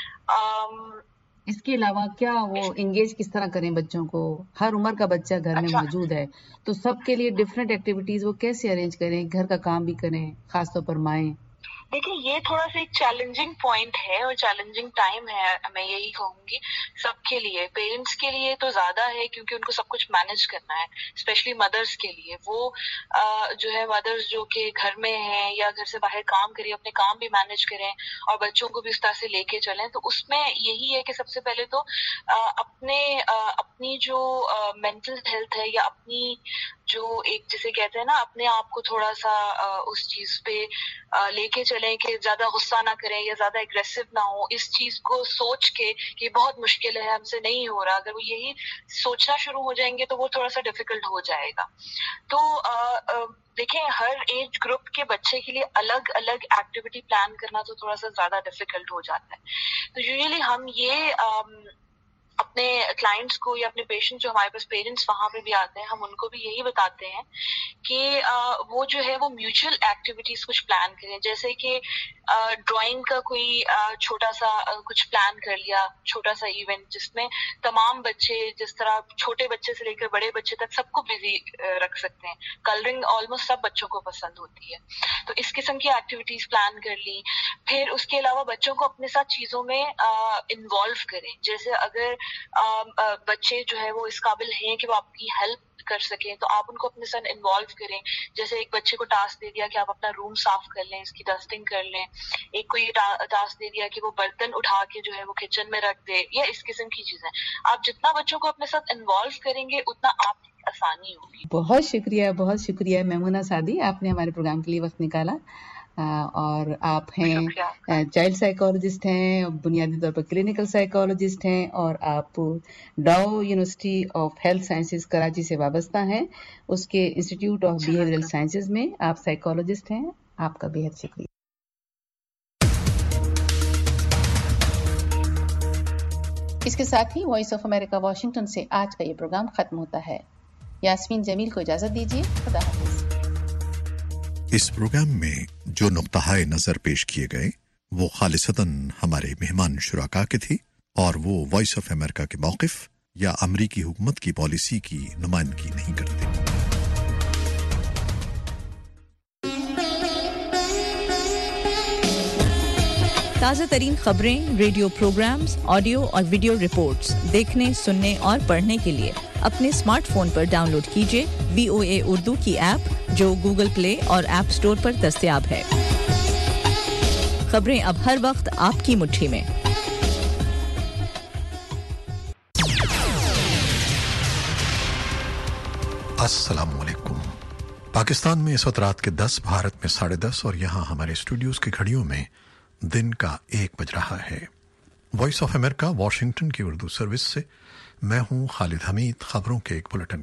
इसके अलावा क्या वो इंगेज किस तरह करें बच्चों को? हर उम्र का बच्चा घर अच्छा। में मौजूद है, तो सबके लिए डिफरेंट एक्टिविटीज वो कैसे अरेंज करें, घर का काम भी करें, खासतौर पर माएं? देखिए ये थोड़ा सा एक चैलेंजिंग पॉइंट है और चैलेंजिंग टाइम है, मैं यही कहूंगी सबके लिए। पेरेंट्स के लिए तो ज्यादा है क्योंकि उनको सब कुछ मैनेज करना है, स्पेशली मदर्स के लिए। वो आ, जो है मदर्स जो कि घर में हैं या घर से बाहर काम करें, अपने काम भी मैनेज करें और बच्चों को भी उस तरह से लेके चलें। तो उसमें यही है कि सबसे पहले तो आ, अपने आ, अपनी जो मेंटल हेल्थ है या अपनी जो एक जिसे कहते हैं ना अपने आप को थोड़ा सा आ, उस चीज पे लेके चलें कि ज्यादा गुस्सा ना करें या ज्यादा एग्रेसिव ना हो। इस चीज को सोच के कि बहुत मुश्किल है, हमसे नहीं हो रहा, अगर वो यही सोचना शुरू हो जाएंगे तो वो थोड़ा सा डिफिकल्ट हो जाएगा। तो आ, आ, देखें हर एज ग्रुप के बच्चे के लिए अलग अलग एक्टिविटी प्लान करना तो थोड़ा सा ज्यादा डिफिकल्ट हो जाता है। तो यूजुअली हम ये आ, अपने क्लाइंट्स को या अपने पेशेंट जो हमारे पास पेरेंट्स वहां पे भी आते हैं, हम उनको भी यही बताते हैं कि आ, वो जो है वो म्यूचुअल एक्टिविटीज कुछ प्लान करें। जैसे कि ड्राइंग का कोई आ, छोटा सा आ, कुछ प्लान कर लिया, छोटा सा इवेंट जिसमें तमाम बच्चे, जिस तरह छोटे बच्चे से लेकर बड़े बच्चे तक सबको बिजी रख सकते हैं। कलरिंग ऑलमोस्ट सब बच्चों को पसंद होती है, तो इस किस्म की एक्टिविटीज प्लान कर ली। फिर उसके अलावा बच्चों को अपने साथ चीजों में इन्वॉल्व करें। जैसे अगर आ, आ, बच्चे जो है वो इस काबिल हैं कि वो आपकी हेल्प कर सकें तो आप उनको अपने साथ इन्वॉल्व करें। जैसे एक बच्चे को टास्क दे दिया कि आप अपना रूम साफ कर लें, इसकी डस्टिंग कर लें। एक को ये टास्क दे दिया कि वो बर्तन उठा के जो है वो किचन में रख दे, या इस किस्म की चीजें। आप जितना बच्चों को अपने साथ इन्वॉल्व करेंगे उतना आपकी आसानी होगी। बहुत शुक्रिया, बहुत शुक्रिया मेमूना सादी, आपने हमारे प्रोग्राम के लिए वक्त निकाला। और आप हैं चाइल्ड साइकोलॉजिस्ट हैं, बुनियादी तौर पर क्लिनिकल साइकोलॉजिस्ट हैं और आप Dow university of health sciences Karachi से वाबस्ता हैं। उसके इंस्टीट्यूट ऑफ बिहेवियरल साइंसेज में आप साइकोलॉजिस्ट हैं। आपका बेहद शुक्रिया। इसके साथ ही वॉइस ऑफ अमेरिका वाशिंगटन से आज का ये प्रोग्राम खत्म होता है। यास्मीन जमील को इजाजत दीजिए। खुदा हाफिज। इस प्रोग्राम में जो नुक्ताए नजर पेश किए गए वो खालिसतन हमारे मेहमान शुराका के थे और वो वॉइस ऑफ अमेरिका के मौक़िफ़ या अमरीकी हुकूमत की पॉलिसी की नुमाइंदगी नहीं करते। ताज़ा तरीन खबरें, रेडियो प्रोग्राम्स, ऑडियो और वीडियो रिपोर्ट्स देखने, सुनने और पढ़ने के लिए अपने स्मार्टफोन पर डाउनलोड कीजिए वी ओ ए उर्दू की ऐप, जो गूगल प्ले और ऐप स्टोर पर दस्तयाब है। खबरें अब हर वक्त आपकी मुट्ठी में। अस्सलाम वालेकुम। पाकिस्तान में इस वक्त रात के दस, भारत में साढ़े दस और यहाँ हमारे स्टूडियोज की घड़ियों में दिन का एक बज रहा है। वॉइस ऑफ अमेरिका वाशिंगटन की उर्दू सर्विस से मैं हूँ खालिद हमीद। खबरों के एक बुलेटिन